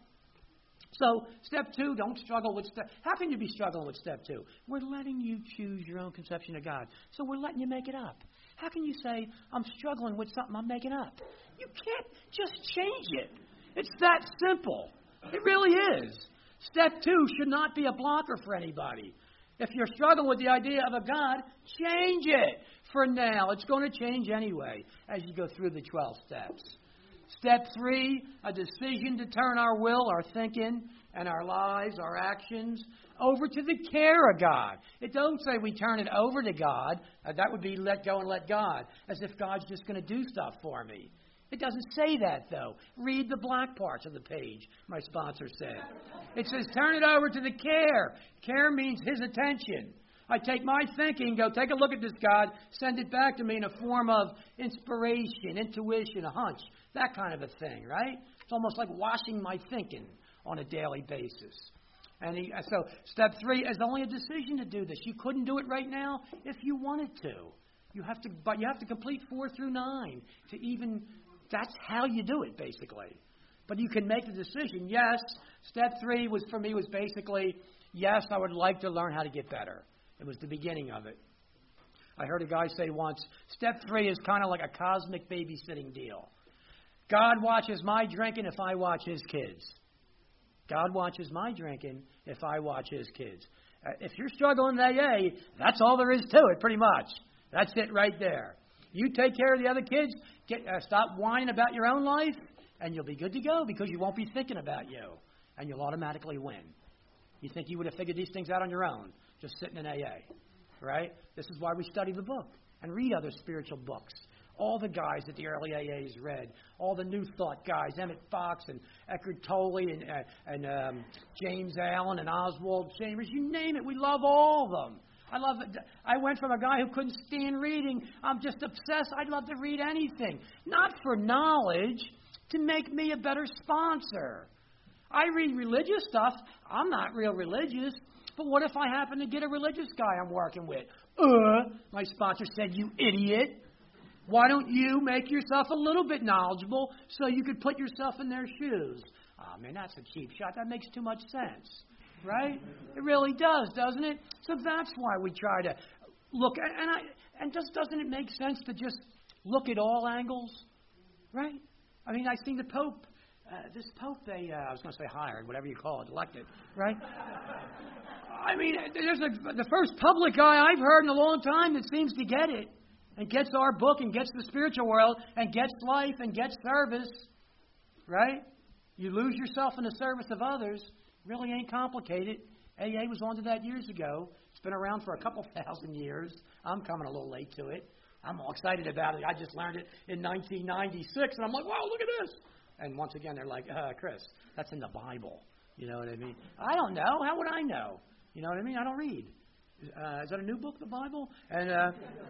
So, step two, don't struggle with step... How can you be struggling with step two? We're letting you choose your own conception of God. So we're letting you make it up. How can you say, I'm struggling with something I'm making up? You can't just change it. It's that simple. It really is. Step two should not be a blocker for anybody. If you're struggling with the idea of a God, change it. For now, it's going to change anyway as you go through the twelve steps. Step three, a decision to turn our will, our thinking, and our lives, our actions, over to the care of God. It don't say we turn it over to God. Uh, that would be let go and let God, as if God's just going to do stuff for me. It doesn't say that, though. Read the black parts of the page, my sponsor said. It says turn it over to the care. Care means His attention. I take my thinking, go take a look at this God, send it back to me in a form of inspiration, intuition, a hunch, that kind of a thing, right? It's almost like washing my thinking on a daily basis. And he, so step three is only a decision to do this. You couldn't do it right now if you wanted to. You have to, but you have to complete four through nine to even. That's how you do it, basically. But you can make the decision. Yes, step three was for me was basically yes, I would like to learn how to get better. It was the beginning of it. I heard a guy say once, step three is kind of like a cosmic babysitting deal. God watches my drinking if I watch His kids. God watches my drinking if I watch His kids. Uh, if you're struggling with A A, that's all there is to it, pretty much. That's it right there. You take care of the other kids, get, uh, stop whining about your own life, and you'll be good to go because you won't be thinking about you, and you'll automatically win. You think you would have figured these things out on your own, just sitting in A A, right? This is why we study the book and read other spiritual books. All the guys that the early A As read, all the New Thought guys, Emmett Fox and Eckhart Tolle and, uh, and um, James Allen and Oswald Chambers, you name it, we love all of them. I love it. I went from a guy who couldn't stand reading, I'm just obsessed, I'd love to read anything. Not for knowledge, to make me a better sponsor. I read religious stuff, I'm not real religious, but what if I happen to get a religious guy I'm working with? Uh, my sponsor said, you idiot. Why don't you make yourself a little bit knowledgeable so you could put yourself in their shoes? Oh, man, that's a cheap shot. That makes too much sense, right? It really does, doesn't it? So that's why we try to look. And I and just doesn't it make sense to just look at all angles, right? I mean, I see the Pope. Uh, this Pope, they, uh, I was going to say hired, whatever you call it, elected, right? I mean, there's a, the first public guy I've heard in a long time that seems to get it. And gets our book and gets the spiritual world and gets life and gets service, right? You lose yourself in the service of others. Really ain't complicated. A A was onto that years ago. It's been around for a couple thousand years. I'm coming a little late to it. I'm all excited about it. I just learned it in nineteen ninety-six, and I'm like, wow, look at this. And once again, they're like, uh, Chris, that's in the Bible. You know what I mean? I don't know. How would I know? You know what I mean? I don't read. Uh, is that a new book, the Bible? And uh,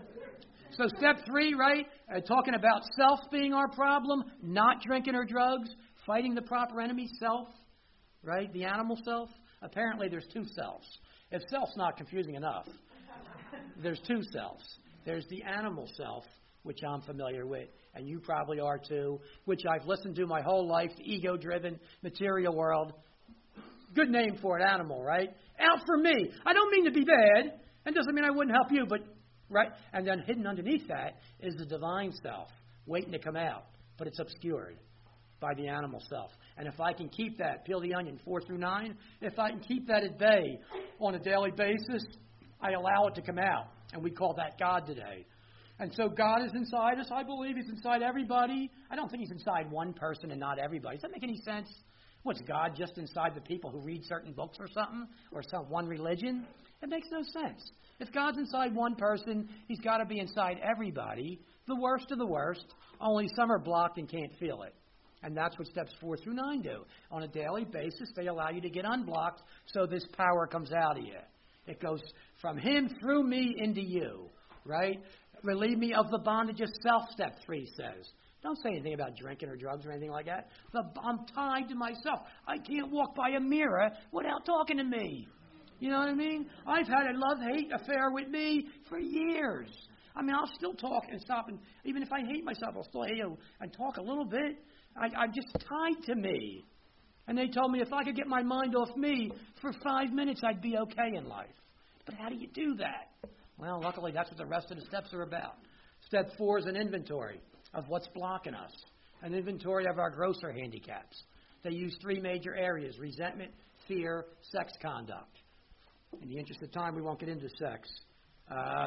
so step three, right, uh, talking about self being our problem, not drinking or drugs, fighting the proper enemy, self, right, the animal self. Apparently there's two selves. If self's not confusing enough, there's two selves. There's the animal self, which I'm familiar with, and you probably are too, which I've listened to my whole life, the ego-driven material world. Good name for it, animal, right? Out for me. I don't mean to be bad. That doesn't mean I wouldn't help you, but, right? And then hidden underneath that is the divine self, waiting to come out, but it's obscured by the animal self. And if I can keep that, peel the onion, four through nine, if I can keep that at bay on a daily basis, I allow it to come out. And we call that God today. And so God is inside us. I believe He's inside everybody. I don't think He's inside one person and not everybody. Does that make any sense? What's God just inside the people who read certain books or something? Or some one religion? It makes no sense. If God's inside one person, He's got to be inside everybody, the worst of the worst, only some are blocked and can't feel it. And that's what steps four through nine do. On a daily basis, they allow you to get unblocked so this power comes out of you. It goes from Him through me into you, right? Relieve me of the bondage of self, step three says. Don't say anything about drinking or drugs or anything like that. The, I'm tied to myself. I can't walk by a mirror without talking to me. You know what I mean? I've had a love-hate affair with me for years. I mean, I'll still talk and stop, and even if I hate myself, I'll still hate you and talk a little bit. I, I'm just tied to me. And they told me if I could get my mind off me for five minutes, I'd be okay in life. But how do you do that? Well, luckily, that's what the rest of the steps are about. Step four is an inventory of what's blocking us, an inventory of our grosser handicaps. They use three major areas: resentment, fear, sex conduct. In the interest of time, we won't get into sex. Uh,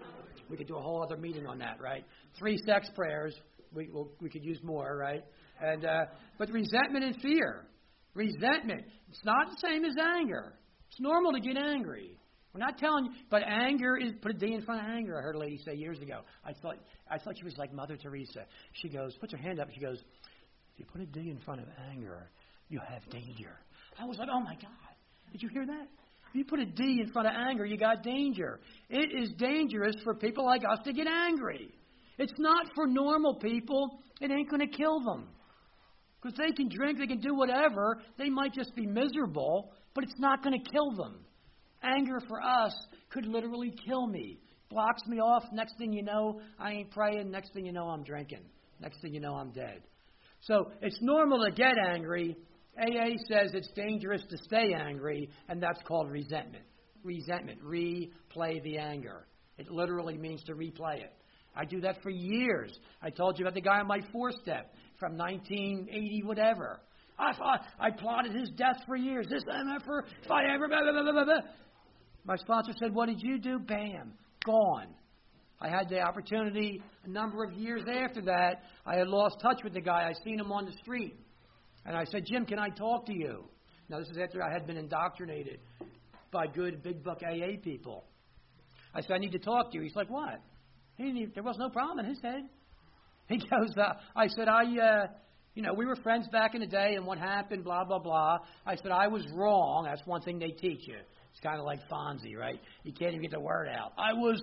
we could do a whole other meeting on that, right? Three sex prayers. We we'll, we could use more, right? And uh, but resentment and fear. Resentment. It's not the same as anger. It's normal to get angry. We're not telling you, but anger is, put a D in front of anger. I heard a lady say years ago. I thought I thought she was like Mother Teresa. She goes, puts her hand up. She goes, if you put a D in front of anger, you have danger. I was like, oh my God, did you hear that? If you put a D in front of anger, you got danger. It is dangerous for people like us to get angry. It's not for normal people. It ain't going to kill them. Because they can drink, they can do whatever. They might just be miserable, but it's not going to kill them. Anger for us could literally kill me. Blocks me off. Next thing you know, I ain't praying. Next thing you know, I'm drinking. Next thing you know, I'm dead. So it's normal to get angry. A A says it's dangerous to stay angry, and that's called resentment. Resentment. Replay the anger. It literally means to replay it. I do that for years. I told you about the guy on my four-step from nineteen eighty, whatever. I, I, I plotted his death for years. This M F er, if I ever... Blah, blah, blah, blah, blah. My sponsor said, what did you do? Bam. Gone. I had the opportunity a number of years after that. I had lost touch with the guy. I seen him on the street. And I said, Jim, can I talk to you? Now, this is after I had been indoctrinated by good big buck A A people. I said, I need to talk to you. He's like, what? He didn't even, there was no problem in his head. He goes, uh, I said, I, uh, you know, we were friends back in the day, and what happened, blah, blah, blah. I said, I was wrong. That's one thing they teach you. It's kind of like Fonzie, right? You can't even get the word out. I was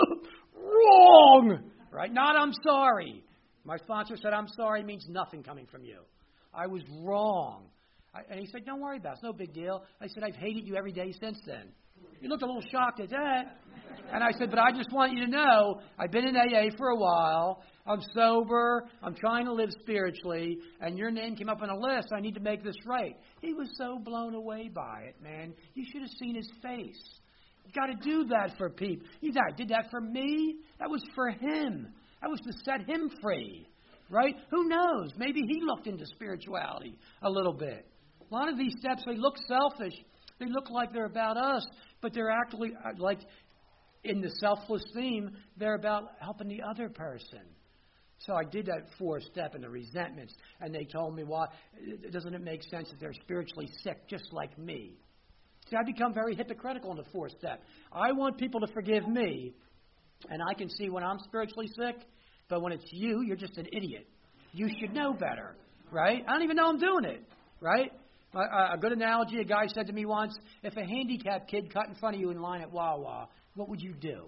wrong, right? Not I'm sorry. My sponsor said, I'm sorry means nothing coming from you. I was wrong. I, and he said, don't worry about it. It's no big deal. I said, I've hated you every day since then. He looked a little shocked at that. And I said, but I just want you to know, I've been in A A for a while. I'm sober. I'm trying to live spiritually. And your name came up on a list. I need to make this right. He was so blown away by it, man. You should have seen his face. You've got to do that for people. You I did that for me. That was for him. That was to set him free, right? Who knows? Maybe he looked into spirituality a little bit. A lot of these steps, they look selfish. They look like they're about us, but they're actually, like in the selfless theme, they're about helping the other person. So I did that fourth step in the resentments, and they told me, why doesn't it make sense that they're spiritually sick just like me? See, I become very hypocritical in the fourth step. I want people to forgive me, and I can see when I'm spiritually sick, but when it's you, you're just an idiot. You should know better, right? I don't even know I'm doing it, right? A, a good analogy, a guy said to me once, if a handicapped kid cut in front of you in line at Wawa, what would you do?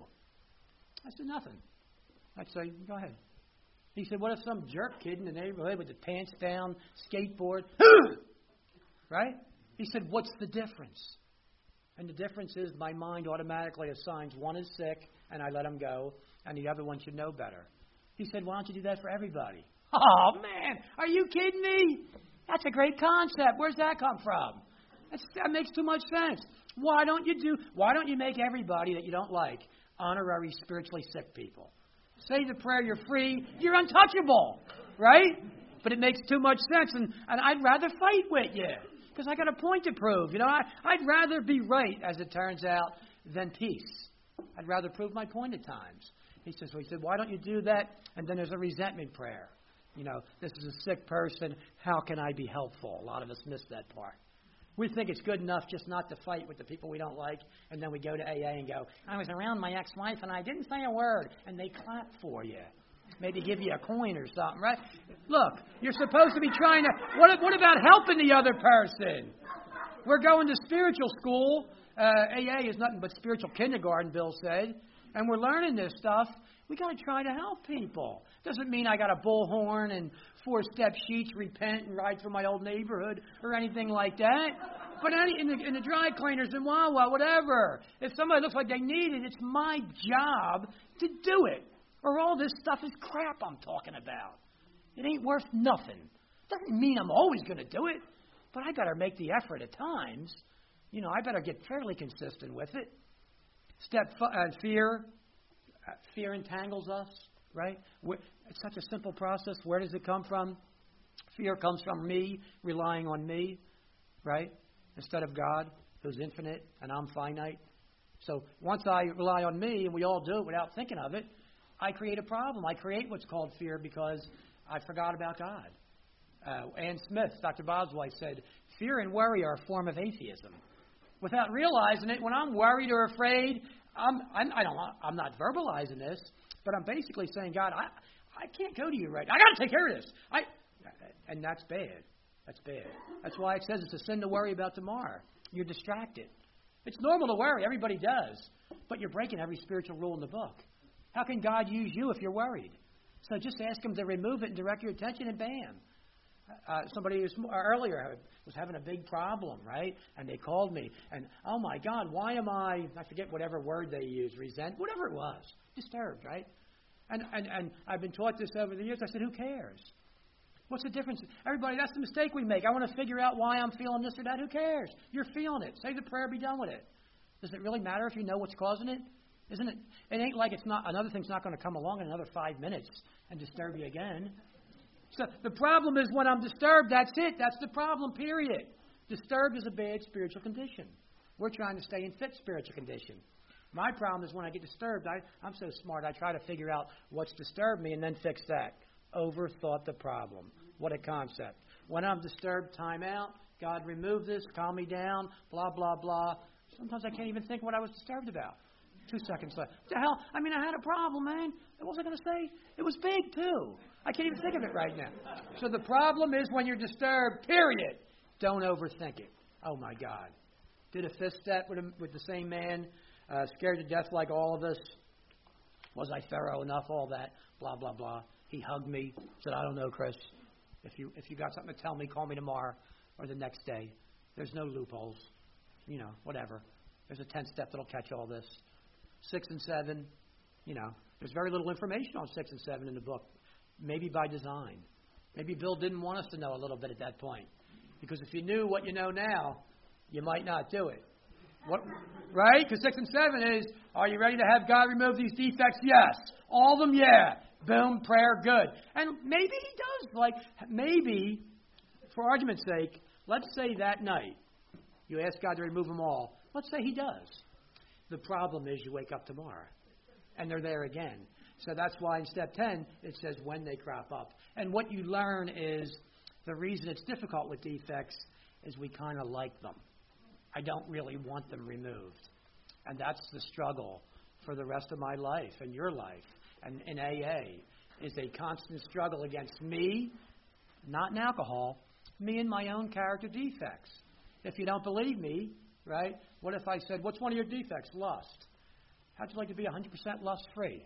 I said, nothing. I'd say, go ahead. He said, what if some jerk kid in the neighborhood with the pants down, skateboard, right? He said, what's the difference? And the difference is my mind automatically assigns one is sick, and I let him go, and the other one should know better. He said, why don't you do that for everybody? Oh, man, are you kidding me? That's a great concept. Where's that come from? That's, that makes too much sense. Why don't you do? Why don't you make everybody that you don't like honorary spiritually sick people? Say the prayer, you're free, you're untouchable, right? But it makes too much sense, and, and I'd rather fight with you because I got a point to prove. You know, I, I'd rather be right, as it turns out, than peace. I'd rather prove my point at times. He says, well, he said, why don't you do that? And then there's a resentment prayer. You know, this is a sick person. How can I be helpful? A lot of us miss that part. We think it's good enough just not to fight with the people we don't like, and then we go to A A and go, I was around my ex-wife and I didn't say a word, and they clap for you. Maybe give you a coin or something, right? Look, you're supposed to be trying to, what, what about helping the other person? We're going to spiritual school. Uh, A A is nothing but spiritual kindergarten, Bill said, and we're learning this stuff. We got to try to help people. Doesn't mean I got a bullhorn and four-step sheets, repent and ride through my old neighborhood or anything like that. But any, in, the, in the dry cleaners, in Wawa, whatever, if somebody looks like they need it, it's my job to do it. Or all this stuff is crap I'm talking about. It ain't worth nothing. Doesn't mean I'm always going to do it, but I got to make the effort at times. You know, I better get fairly consistent with it. Step f- uh, fear. Uh, fear entangles us, right? We're, it's such a simple process. Where does it come from? Fear comes from me relying on me, right? Instead of God, who's infinite and I'm finite. So once I rely on me, and we all do it without thinking of it, I create a problem. I create what's called fear because I forgot about God. Uh, Ann Smith, Doctor Boswell said, fear and worry are a form of atheism. Without realizing it, when I'm worried or afraid, I'm, I'm, I don't, I'm not verbalizing this, but I'm basically saying, God, I, I can't go to you right now. I got to take care of this. I, and that's bad. That's bad. That's why it says it's a sin to worry about tomorrow. You're distracted. It's normal to worry. Everybody does. But you're breaking every spiritual rule in the book. How can God use you if you're worried? So just ask Him to remove it and direct your attention, and bam. Uh, somebody was, earlier was having a big problem, right? And they called me. And, oh, my God, why am I, I forget whatever word they used, resent, whatever it was, disturbed, right? And, and, and I've been taught this over the years. I said, who cares? What's the difference? Everybody, that's the mistake we make. I want to figure out why I'm feeling this or that. Who cares? You're feeling it. Say the prayer, be done with it. Does it really matter if you know what's causing it? Isn't it? It ain't like it's not, another thing's not going to come along in another five minutes and disturb you again. So the problem is when I'm disturbed, that's it. That's the problem, period. Disturbed is a bad spiritual condition. We're trying to stay in fit spiritual condition. My problem is when I get disturbed, I, I'm so smart, I try to figure out what's disturbed me and then fix that. Overthought the problem. What a concept. When I'm disturbed, time out. God, remove this, calm me down, blah, blah, blah. Sometimes I can't even think what I was disturbed about. Two seconds left. What the hell? I mean, I had a problem, man. What was I going to say? It was big, too. I can't even think of it right now. So the problem is when you're disturbed, period. Don't overthink it. Oh, my God. Did a fifth step with, a, with the same man, uh, scared to death like all of us. Was I thorough enough? All that, blah, blah, blah. He hugged me, said, I don't know, Chris. If you if you got something to tell me, call me tomorrow or the next day. There's no loopholes. You know, whatever. There's a tenth step that'll catch all this. Six and seven, you know, there's very little information on six and seven in the book. Maybe by design. Maybe Bill didn't want us to know a little bit at that point. Because if you knew what you know now, you might not do it. What, right? Because six and seven is, are you ready to have God remove these defects? Yes. All of them, yeah. Boom, prayer, good. And maybe he does. Like, maybe, for argument's sake, let's say that night you ask God to remove them all. Let's say he does. The problem is you wake up tomorrow, and they're there again. So that's why in step ten, it says when they crop up. And what you learn is the reason it's difficult with defects is we kind of like them. I don't really want them removed. And that's the struggle for the rest of my life and your life. And in A A is a constant struggle against me, not in alcohol, me and my own character defects. If you don't believe me, right, what if I said, what's one of your defects? Lust. How'd you like to be one hundred percent lust-free?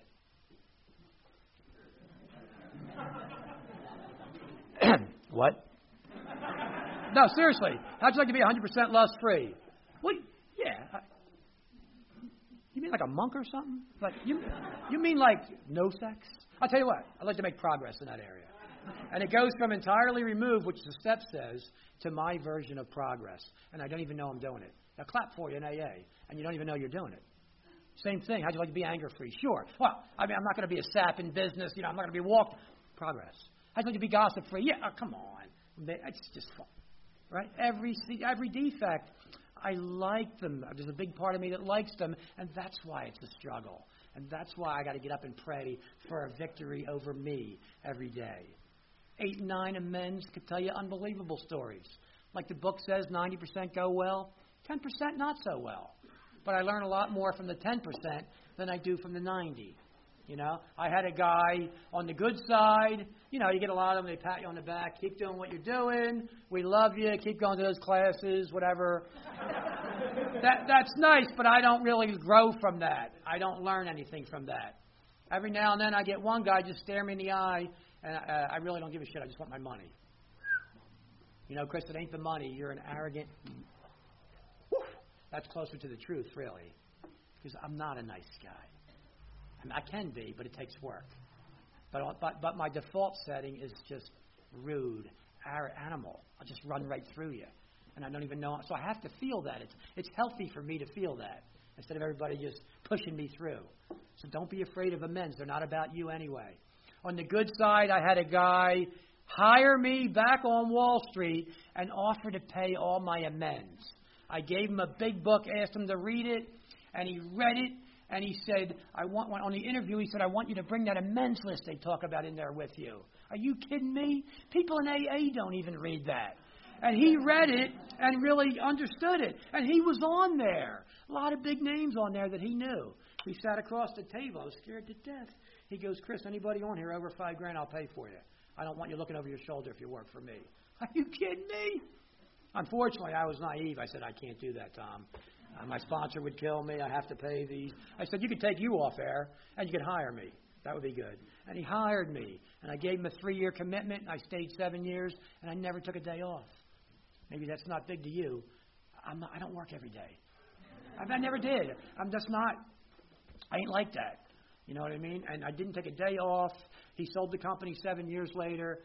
What? No, seriously. How'd you like to be one hundred percent lust-free? Well, yeah. I, you mean like a monk or something? Like you, you mean like no sex? I'll tell you what. I'd like to make progress in that area. And it goes from entirely removed, which the step says, to my version of progress. And I don't even know I'm doing it. Now, clap for you in A A, and you don't even know you're doing it. Same thing. How'd you like to be anger-free? Sure. Well, I mean, I'm not going to be a sap in business. You know, I'm not going to be walked. Progress. How'd you like to be gossip-free? Yeah, oh, come on. It's just fun. Right? Every every defect, I like them. There's a big part of me that likes them, and that's why it's a struggle. And that's why I got to get up and pray for a victory over me every day. Eight and nine amends could tell you unbelievable stories. Like the book says, ninety percent go well, ten percent not so well. But I learn a lot more from the ten percent than I do from the ninety. You know, I had a guy on the good side. You know, you get a lot of them, they pat you on the back. Keep doing what you're doing. We love you. Keep going to those classes, whatever. that That's nice, but I don't really grow from that. I don't learn anything from that. Every now and then I get one guy just stare me in the eye, and uh, I really don't give a shit. I just want my money. You know, Chris, it ain't the money. You're an arrogant. Whew, that's closer to the truth, really, because I'm not a nice guy. I mean, I can be, but it takes work. But, but but my default setting is just rude, our animal. I'll just run right through you, and I don't even know. So I have to feel that. It's it's healthy for me to feel that instead of everybody just pushing me through. So don't be afraid of amends. They're not about you anyway. On the good side, I had a guy hire me back on Wall Street and offer to pay all my amends. I gave him a big book, asked him to read it, and he read it. And he said, I want on the interview, he said, I want you to bring that amends list they talk about in there with you. Are you kidding me? People in A A don't even read that. And he read it and really understood it. And he was on there. A lot of big names on there that he knew. We sat across the table. I was scared to death. He goes, Chris, anybody on here over five grand, I'll pay for you. I don't want you looking over your shoulder if you work for me. Are you kidding me? Unfortunately, I was naive. I said, I can't do that, Tom. Uh, my sponsor would kill me. I have to pay these. I said, you could take you off air, and you could hire me. That would be good. And he hired me, and I gave him a three-year commitment, and I stayed seven years, and I never took a day off. Maybe that's not big to you. I'm not, I don't work every day. I, I never did. I'm just not. I ain't like that. You know what I mean? And I didn't take a day off. He sold the company seven years later.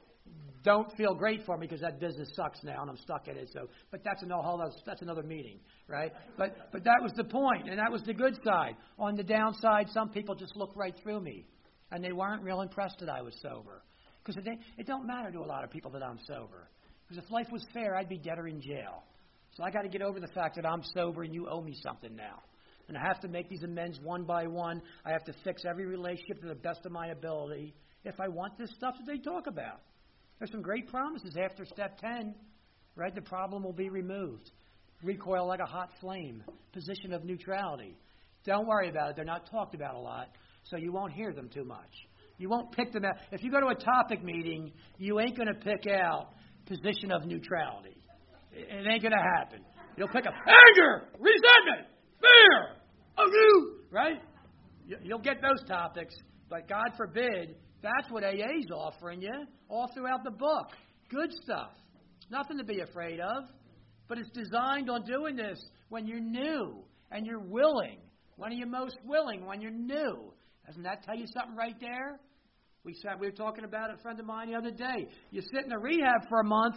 Don't feel great for me because that business sucks now and I'm stuck in it. So, but that's another whole other, that's another meeting, right? But but that was the point, and that was the good side. On the downside, some people just looked right through me, and they weren't real impressed that I was sober. Because it, it don't matter to a lot of people that I'm sober. Because if life was fair, I'd be dead or in jail. So I got to get over the fact that I'm sober and you owe me something now. And I have to make these amends one by one. I have to fix every relationship to the best of my ability if I want this stuff that they talk about. There's some great promises after step ten, right? The problem will be removed. Recoil like a hot flame. Position of neutrality. Don't worry about it. They're not talked about a lot, so you won't hear them too much. You won't pick them out. If you go to a topic meeting, you ain't going to pick out position of neutrality. It ain't going to happen. You'll pick up anger, resentment, fear, oh you, right? You'll get those topics, but God forbid, that's what A A's offering you all throughout the book. Good stuff. Nothing to be afraid of, but it's designed on doing this when you're new and you're willing. When are you most willing? When you're new. Doesn't that tell you something right there? We sat, we were talking about it, a friend of mine the other day. You sit in a rehab for a month.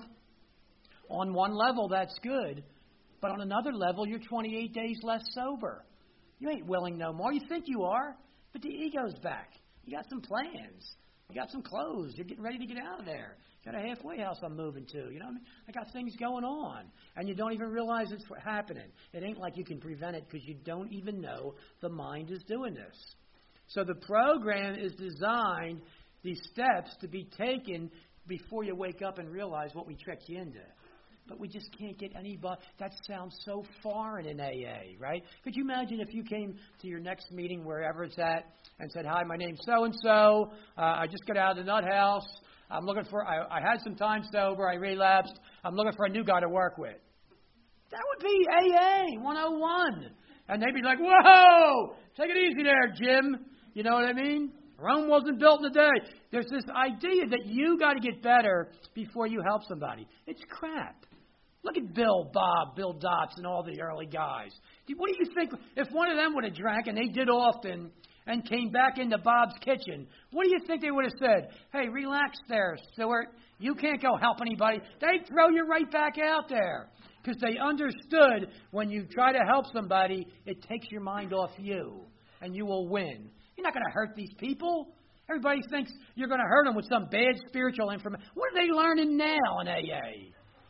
On one level, that's good. But on another level, you're twenty-eight days less sober. You ain't willing no more. You think you are, but the ego's back. You got some plans. You got some clothes. You're getting ready to get out of there. You got a halfway house I'm moving to. You know what I mean? I got things going on. And you don't even realize it's happening. It ain't like you can prevent it because you don't even know the mind is doing this. So the program is designed, these steps, to be taken before you wake up and realize what we tricked you into. But we just can't get anybody. That sounds so foreign in A A, right? Could you imagine if you came to your next meeting, wherever it's at, and said, hi, my name's so-and-so. Uh, I just got out of the nut house. I'm looking for, I, I had some time sober. I relapsed. I'm looking for a new guy to work with. That would be A A one oh one. And they'd be like, whoa, take it easy there, Jim. You know what I mean? Rome wasn't built in a day. There's this idea that you got to get better before you help somebody. It's crap. Look at Bill, Bob, Bill Dotz, and all the early guys. What do you think? If one of them would have drank, and they did often, and came back into Bob's kitchen, what do you think they would have said? Hey, relax there, Stewart. You can't go help anybody. They'd throw you right back out there. Because they understood when you try to help somebody, it takes your mind off you, and you will win. You're not going to hurt these people. Everybody thinks you're going to hurt them with some bad spiritual information. What are they learning now in A A?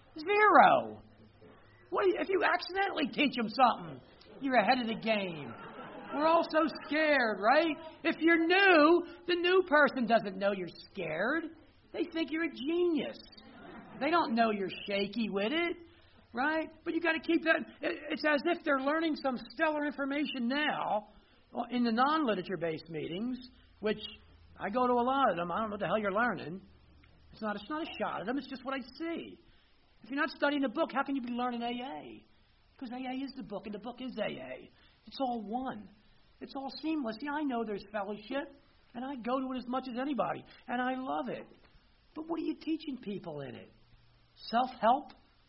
Zero. What you, if you accidentally teach them something, you're ahead of the game. We're all so scared, right? If you're new, the new person doesn't know you're scared. They think you're a genius. They don't know you're shaky with it, right? But you got to keep that. It's as if they're learning some stellar information now in the non-literature-based meetings, which I go to a lot of them. I don't know what the hell you're learning. It's not, it's not a shot at them. It's just what I see. If you're not studying the book, how can you be learning A A? Because A A is the book, and the book is A A. It's all one. It's all seamless. Yeah, I know there's fellowship, and I go to it as much as anybody, and I love it. But what are you teaching people in it? Self-help?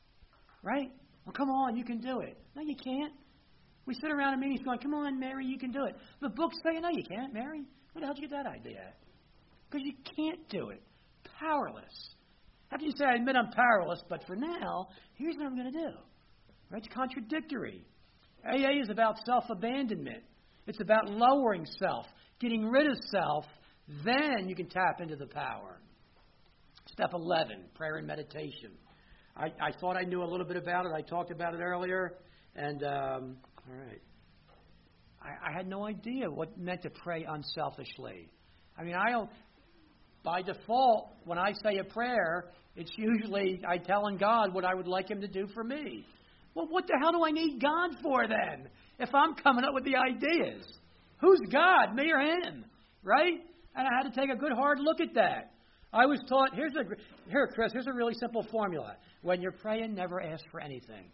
Right? Well, come on, you can do it. No, you can't. We sit around in meetings going, come on, Mary, you can do it. The books say, no, you can't, Mary. Where the hell did you get that idea? Because you can't do it. Powerless. How can you say, I admit I'm powerless, but for now, here's what I'm going to do. Right? It's contradictory. A A is about self-abandonment. It's about lowering self, getting rid of self. Then you can tap into the power. Step eleven, prayer and meditation. I, I thought I knew a little bit about it. I talked about it earlier. And, um, all right. I, I had no idea what it meant to pray unselfishly. I mean, I don't... By default, when I say a prayer, it's usually I telling God what I would like Him to do for me. Well, what the hell do I need God for then? If I'm coming up with the ideas. Who's God, me or Him? Right? And I had to take a good hard look at that. I was taught, here's a, here, Chris, here's a really simple formula. When you're praying, never ask for anything.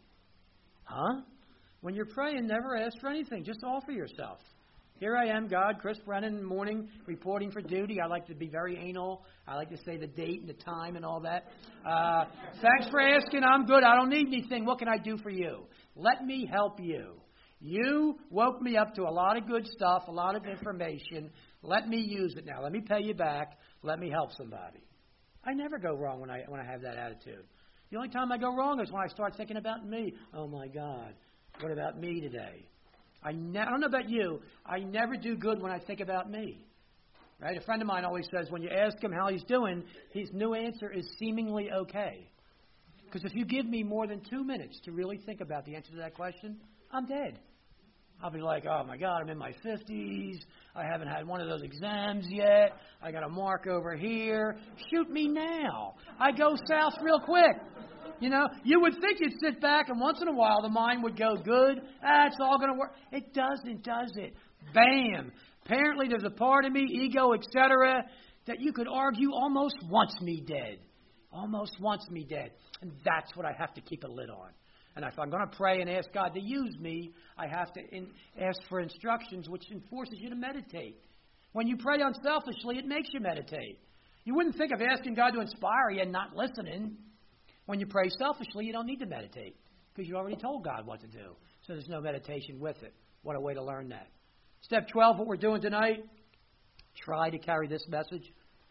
Huh? When you're praying, never ask for anything. Just offer yourself. Here I am, God, Chris Brennan, morning, reporting for duty. I like to be very anal. I like to say the date and the time and all that. Uh, thanks for asking. I'm good. I don't need anything. What can I do for you? Let me help you. You woke me up to a lot of good stuff, a lot of information. Let me use it now. Let me pay you back. Let me help somebody. I never go wrong when I when I have that attitude. The only time I go wrong is when I start thinking about me. Oh, my God, what about me today? I, ne- I don't know about you. I never do good when I think about me. Right? A friend of mine always says when you ask him how he's doing, his new answer is seemingly okay. Because if you give me more than two minutes to really think about the answer to that question, I'm dead. I'll be like, oh, my God, I'm in my fifties. I haven't had one of those exams yet. I got a mark over here. Shoot me now. I go south real quick. You know, you would think you'd sit back and once in a while the mind would go, good, ah, it's all going to work. It doesn't, does it? Bam. Apparently there's a part of me, ego, et cetera, that you could argue almost wants me dead. Almost wants me dead. And that's what I have to keep a lid on. And if I'm going to pray and ask God to use me, I have to in, ask for instructions, which enforces you to meditate. When you pray unselfishly, it makes you meditate. You wouldn't think of asking God to inspire you and not listening. When you pray selfishly, you don't need to meditate because you already told God what to do. So there's no meditation with it. What a way to learn that. Step twelve, what we're doing tonight, try to carry this message.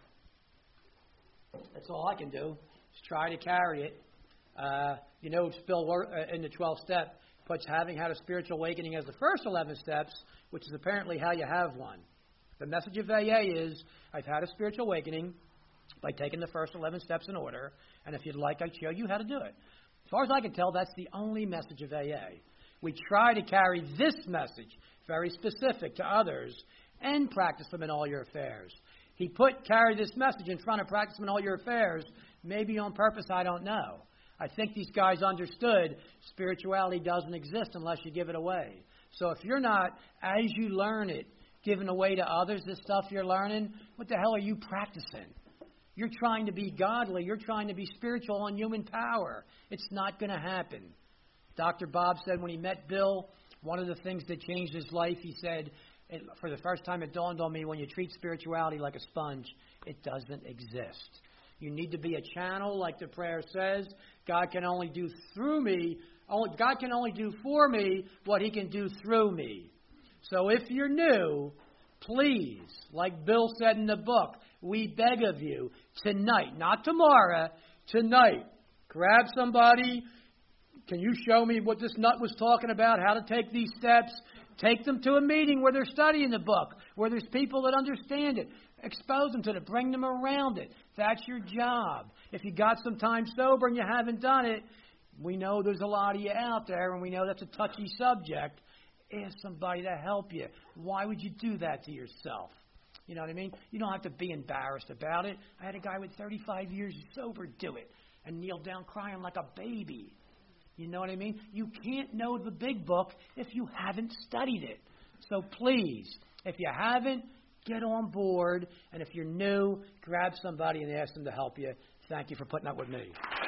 That's all I can do, is try to carry it. Uh, you know, Bill uh, in the twelfth step puts having had a spiritual awakening as the first eleven steps, which is apparently how you have one. The message of A A is, I've had a spiritual awakening by taking the first eleven steps in order, and if you'd like, I'd show you how to do it. As far as I can tell, that's the only message of A A. We try to carry this message, very specific to others, and practice them in all your affairs. He put carry this message in front of practice them in all your affairs, maybe on purpose, I don't know. I think these guys understood spirituality doesn't exist unless you give it away. So if you're not, as you learn it, giving away to others this stuff you're learning, what the hell are you practicing? You're trying to be godly. You're trying to be spiritual on human power. It's not going to happen. Doctor Bob said when he met Bill, one of the things that changed his life, he said, it, for the first time it dawned on me, when you treat spirituality like a sponge, it doesn't exist. You need to be a channel, like the prayer says. God can only do through me, only, God can only do for me what he can do through me. So if you're new, please, like Bill said in the book, we beg of you, tonight, not tomorrow, tonight, grab somebody. Can you show me what this nut was talking about, how to take these steps? Take them to a meeting where they're studying the book, where there's people that understand it. Expose them to it. Bring them around it. That's your job. If you got some time sober and you haven't done it, we know there's a lot of you out there, and we know that's a touchy subject. Ask somebody to help you. Why would you do that to yourself? You know what I mean? You don't have to be embarrassed about it. I had a guy with thirty-five years sober do it and kneel down crying like a baby. You know what I mean? You can't know the big book if you haven't studied it. So please, if you haven't, get on board. And if you're new, grab somebody and ask them to help you. Thank you for putting up with me.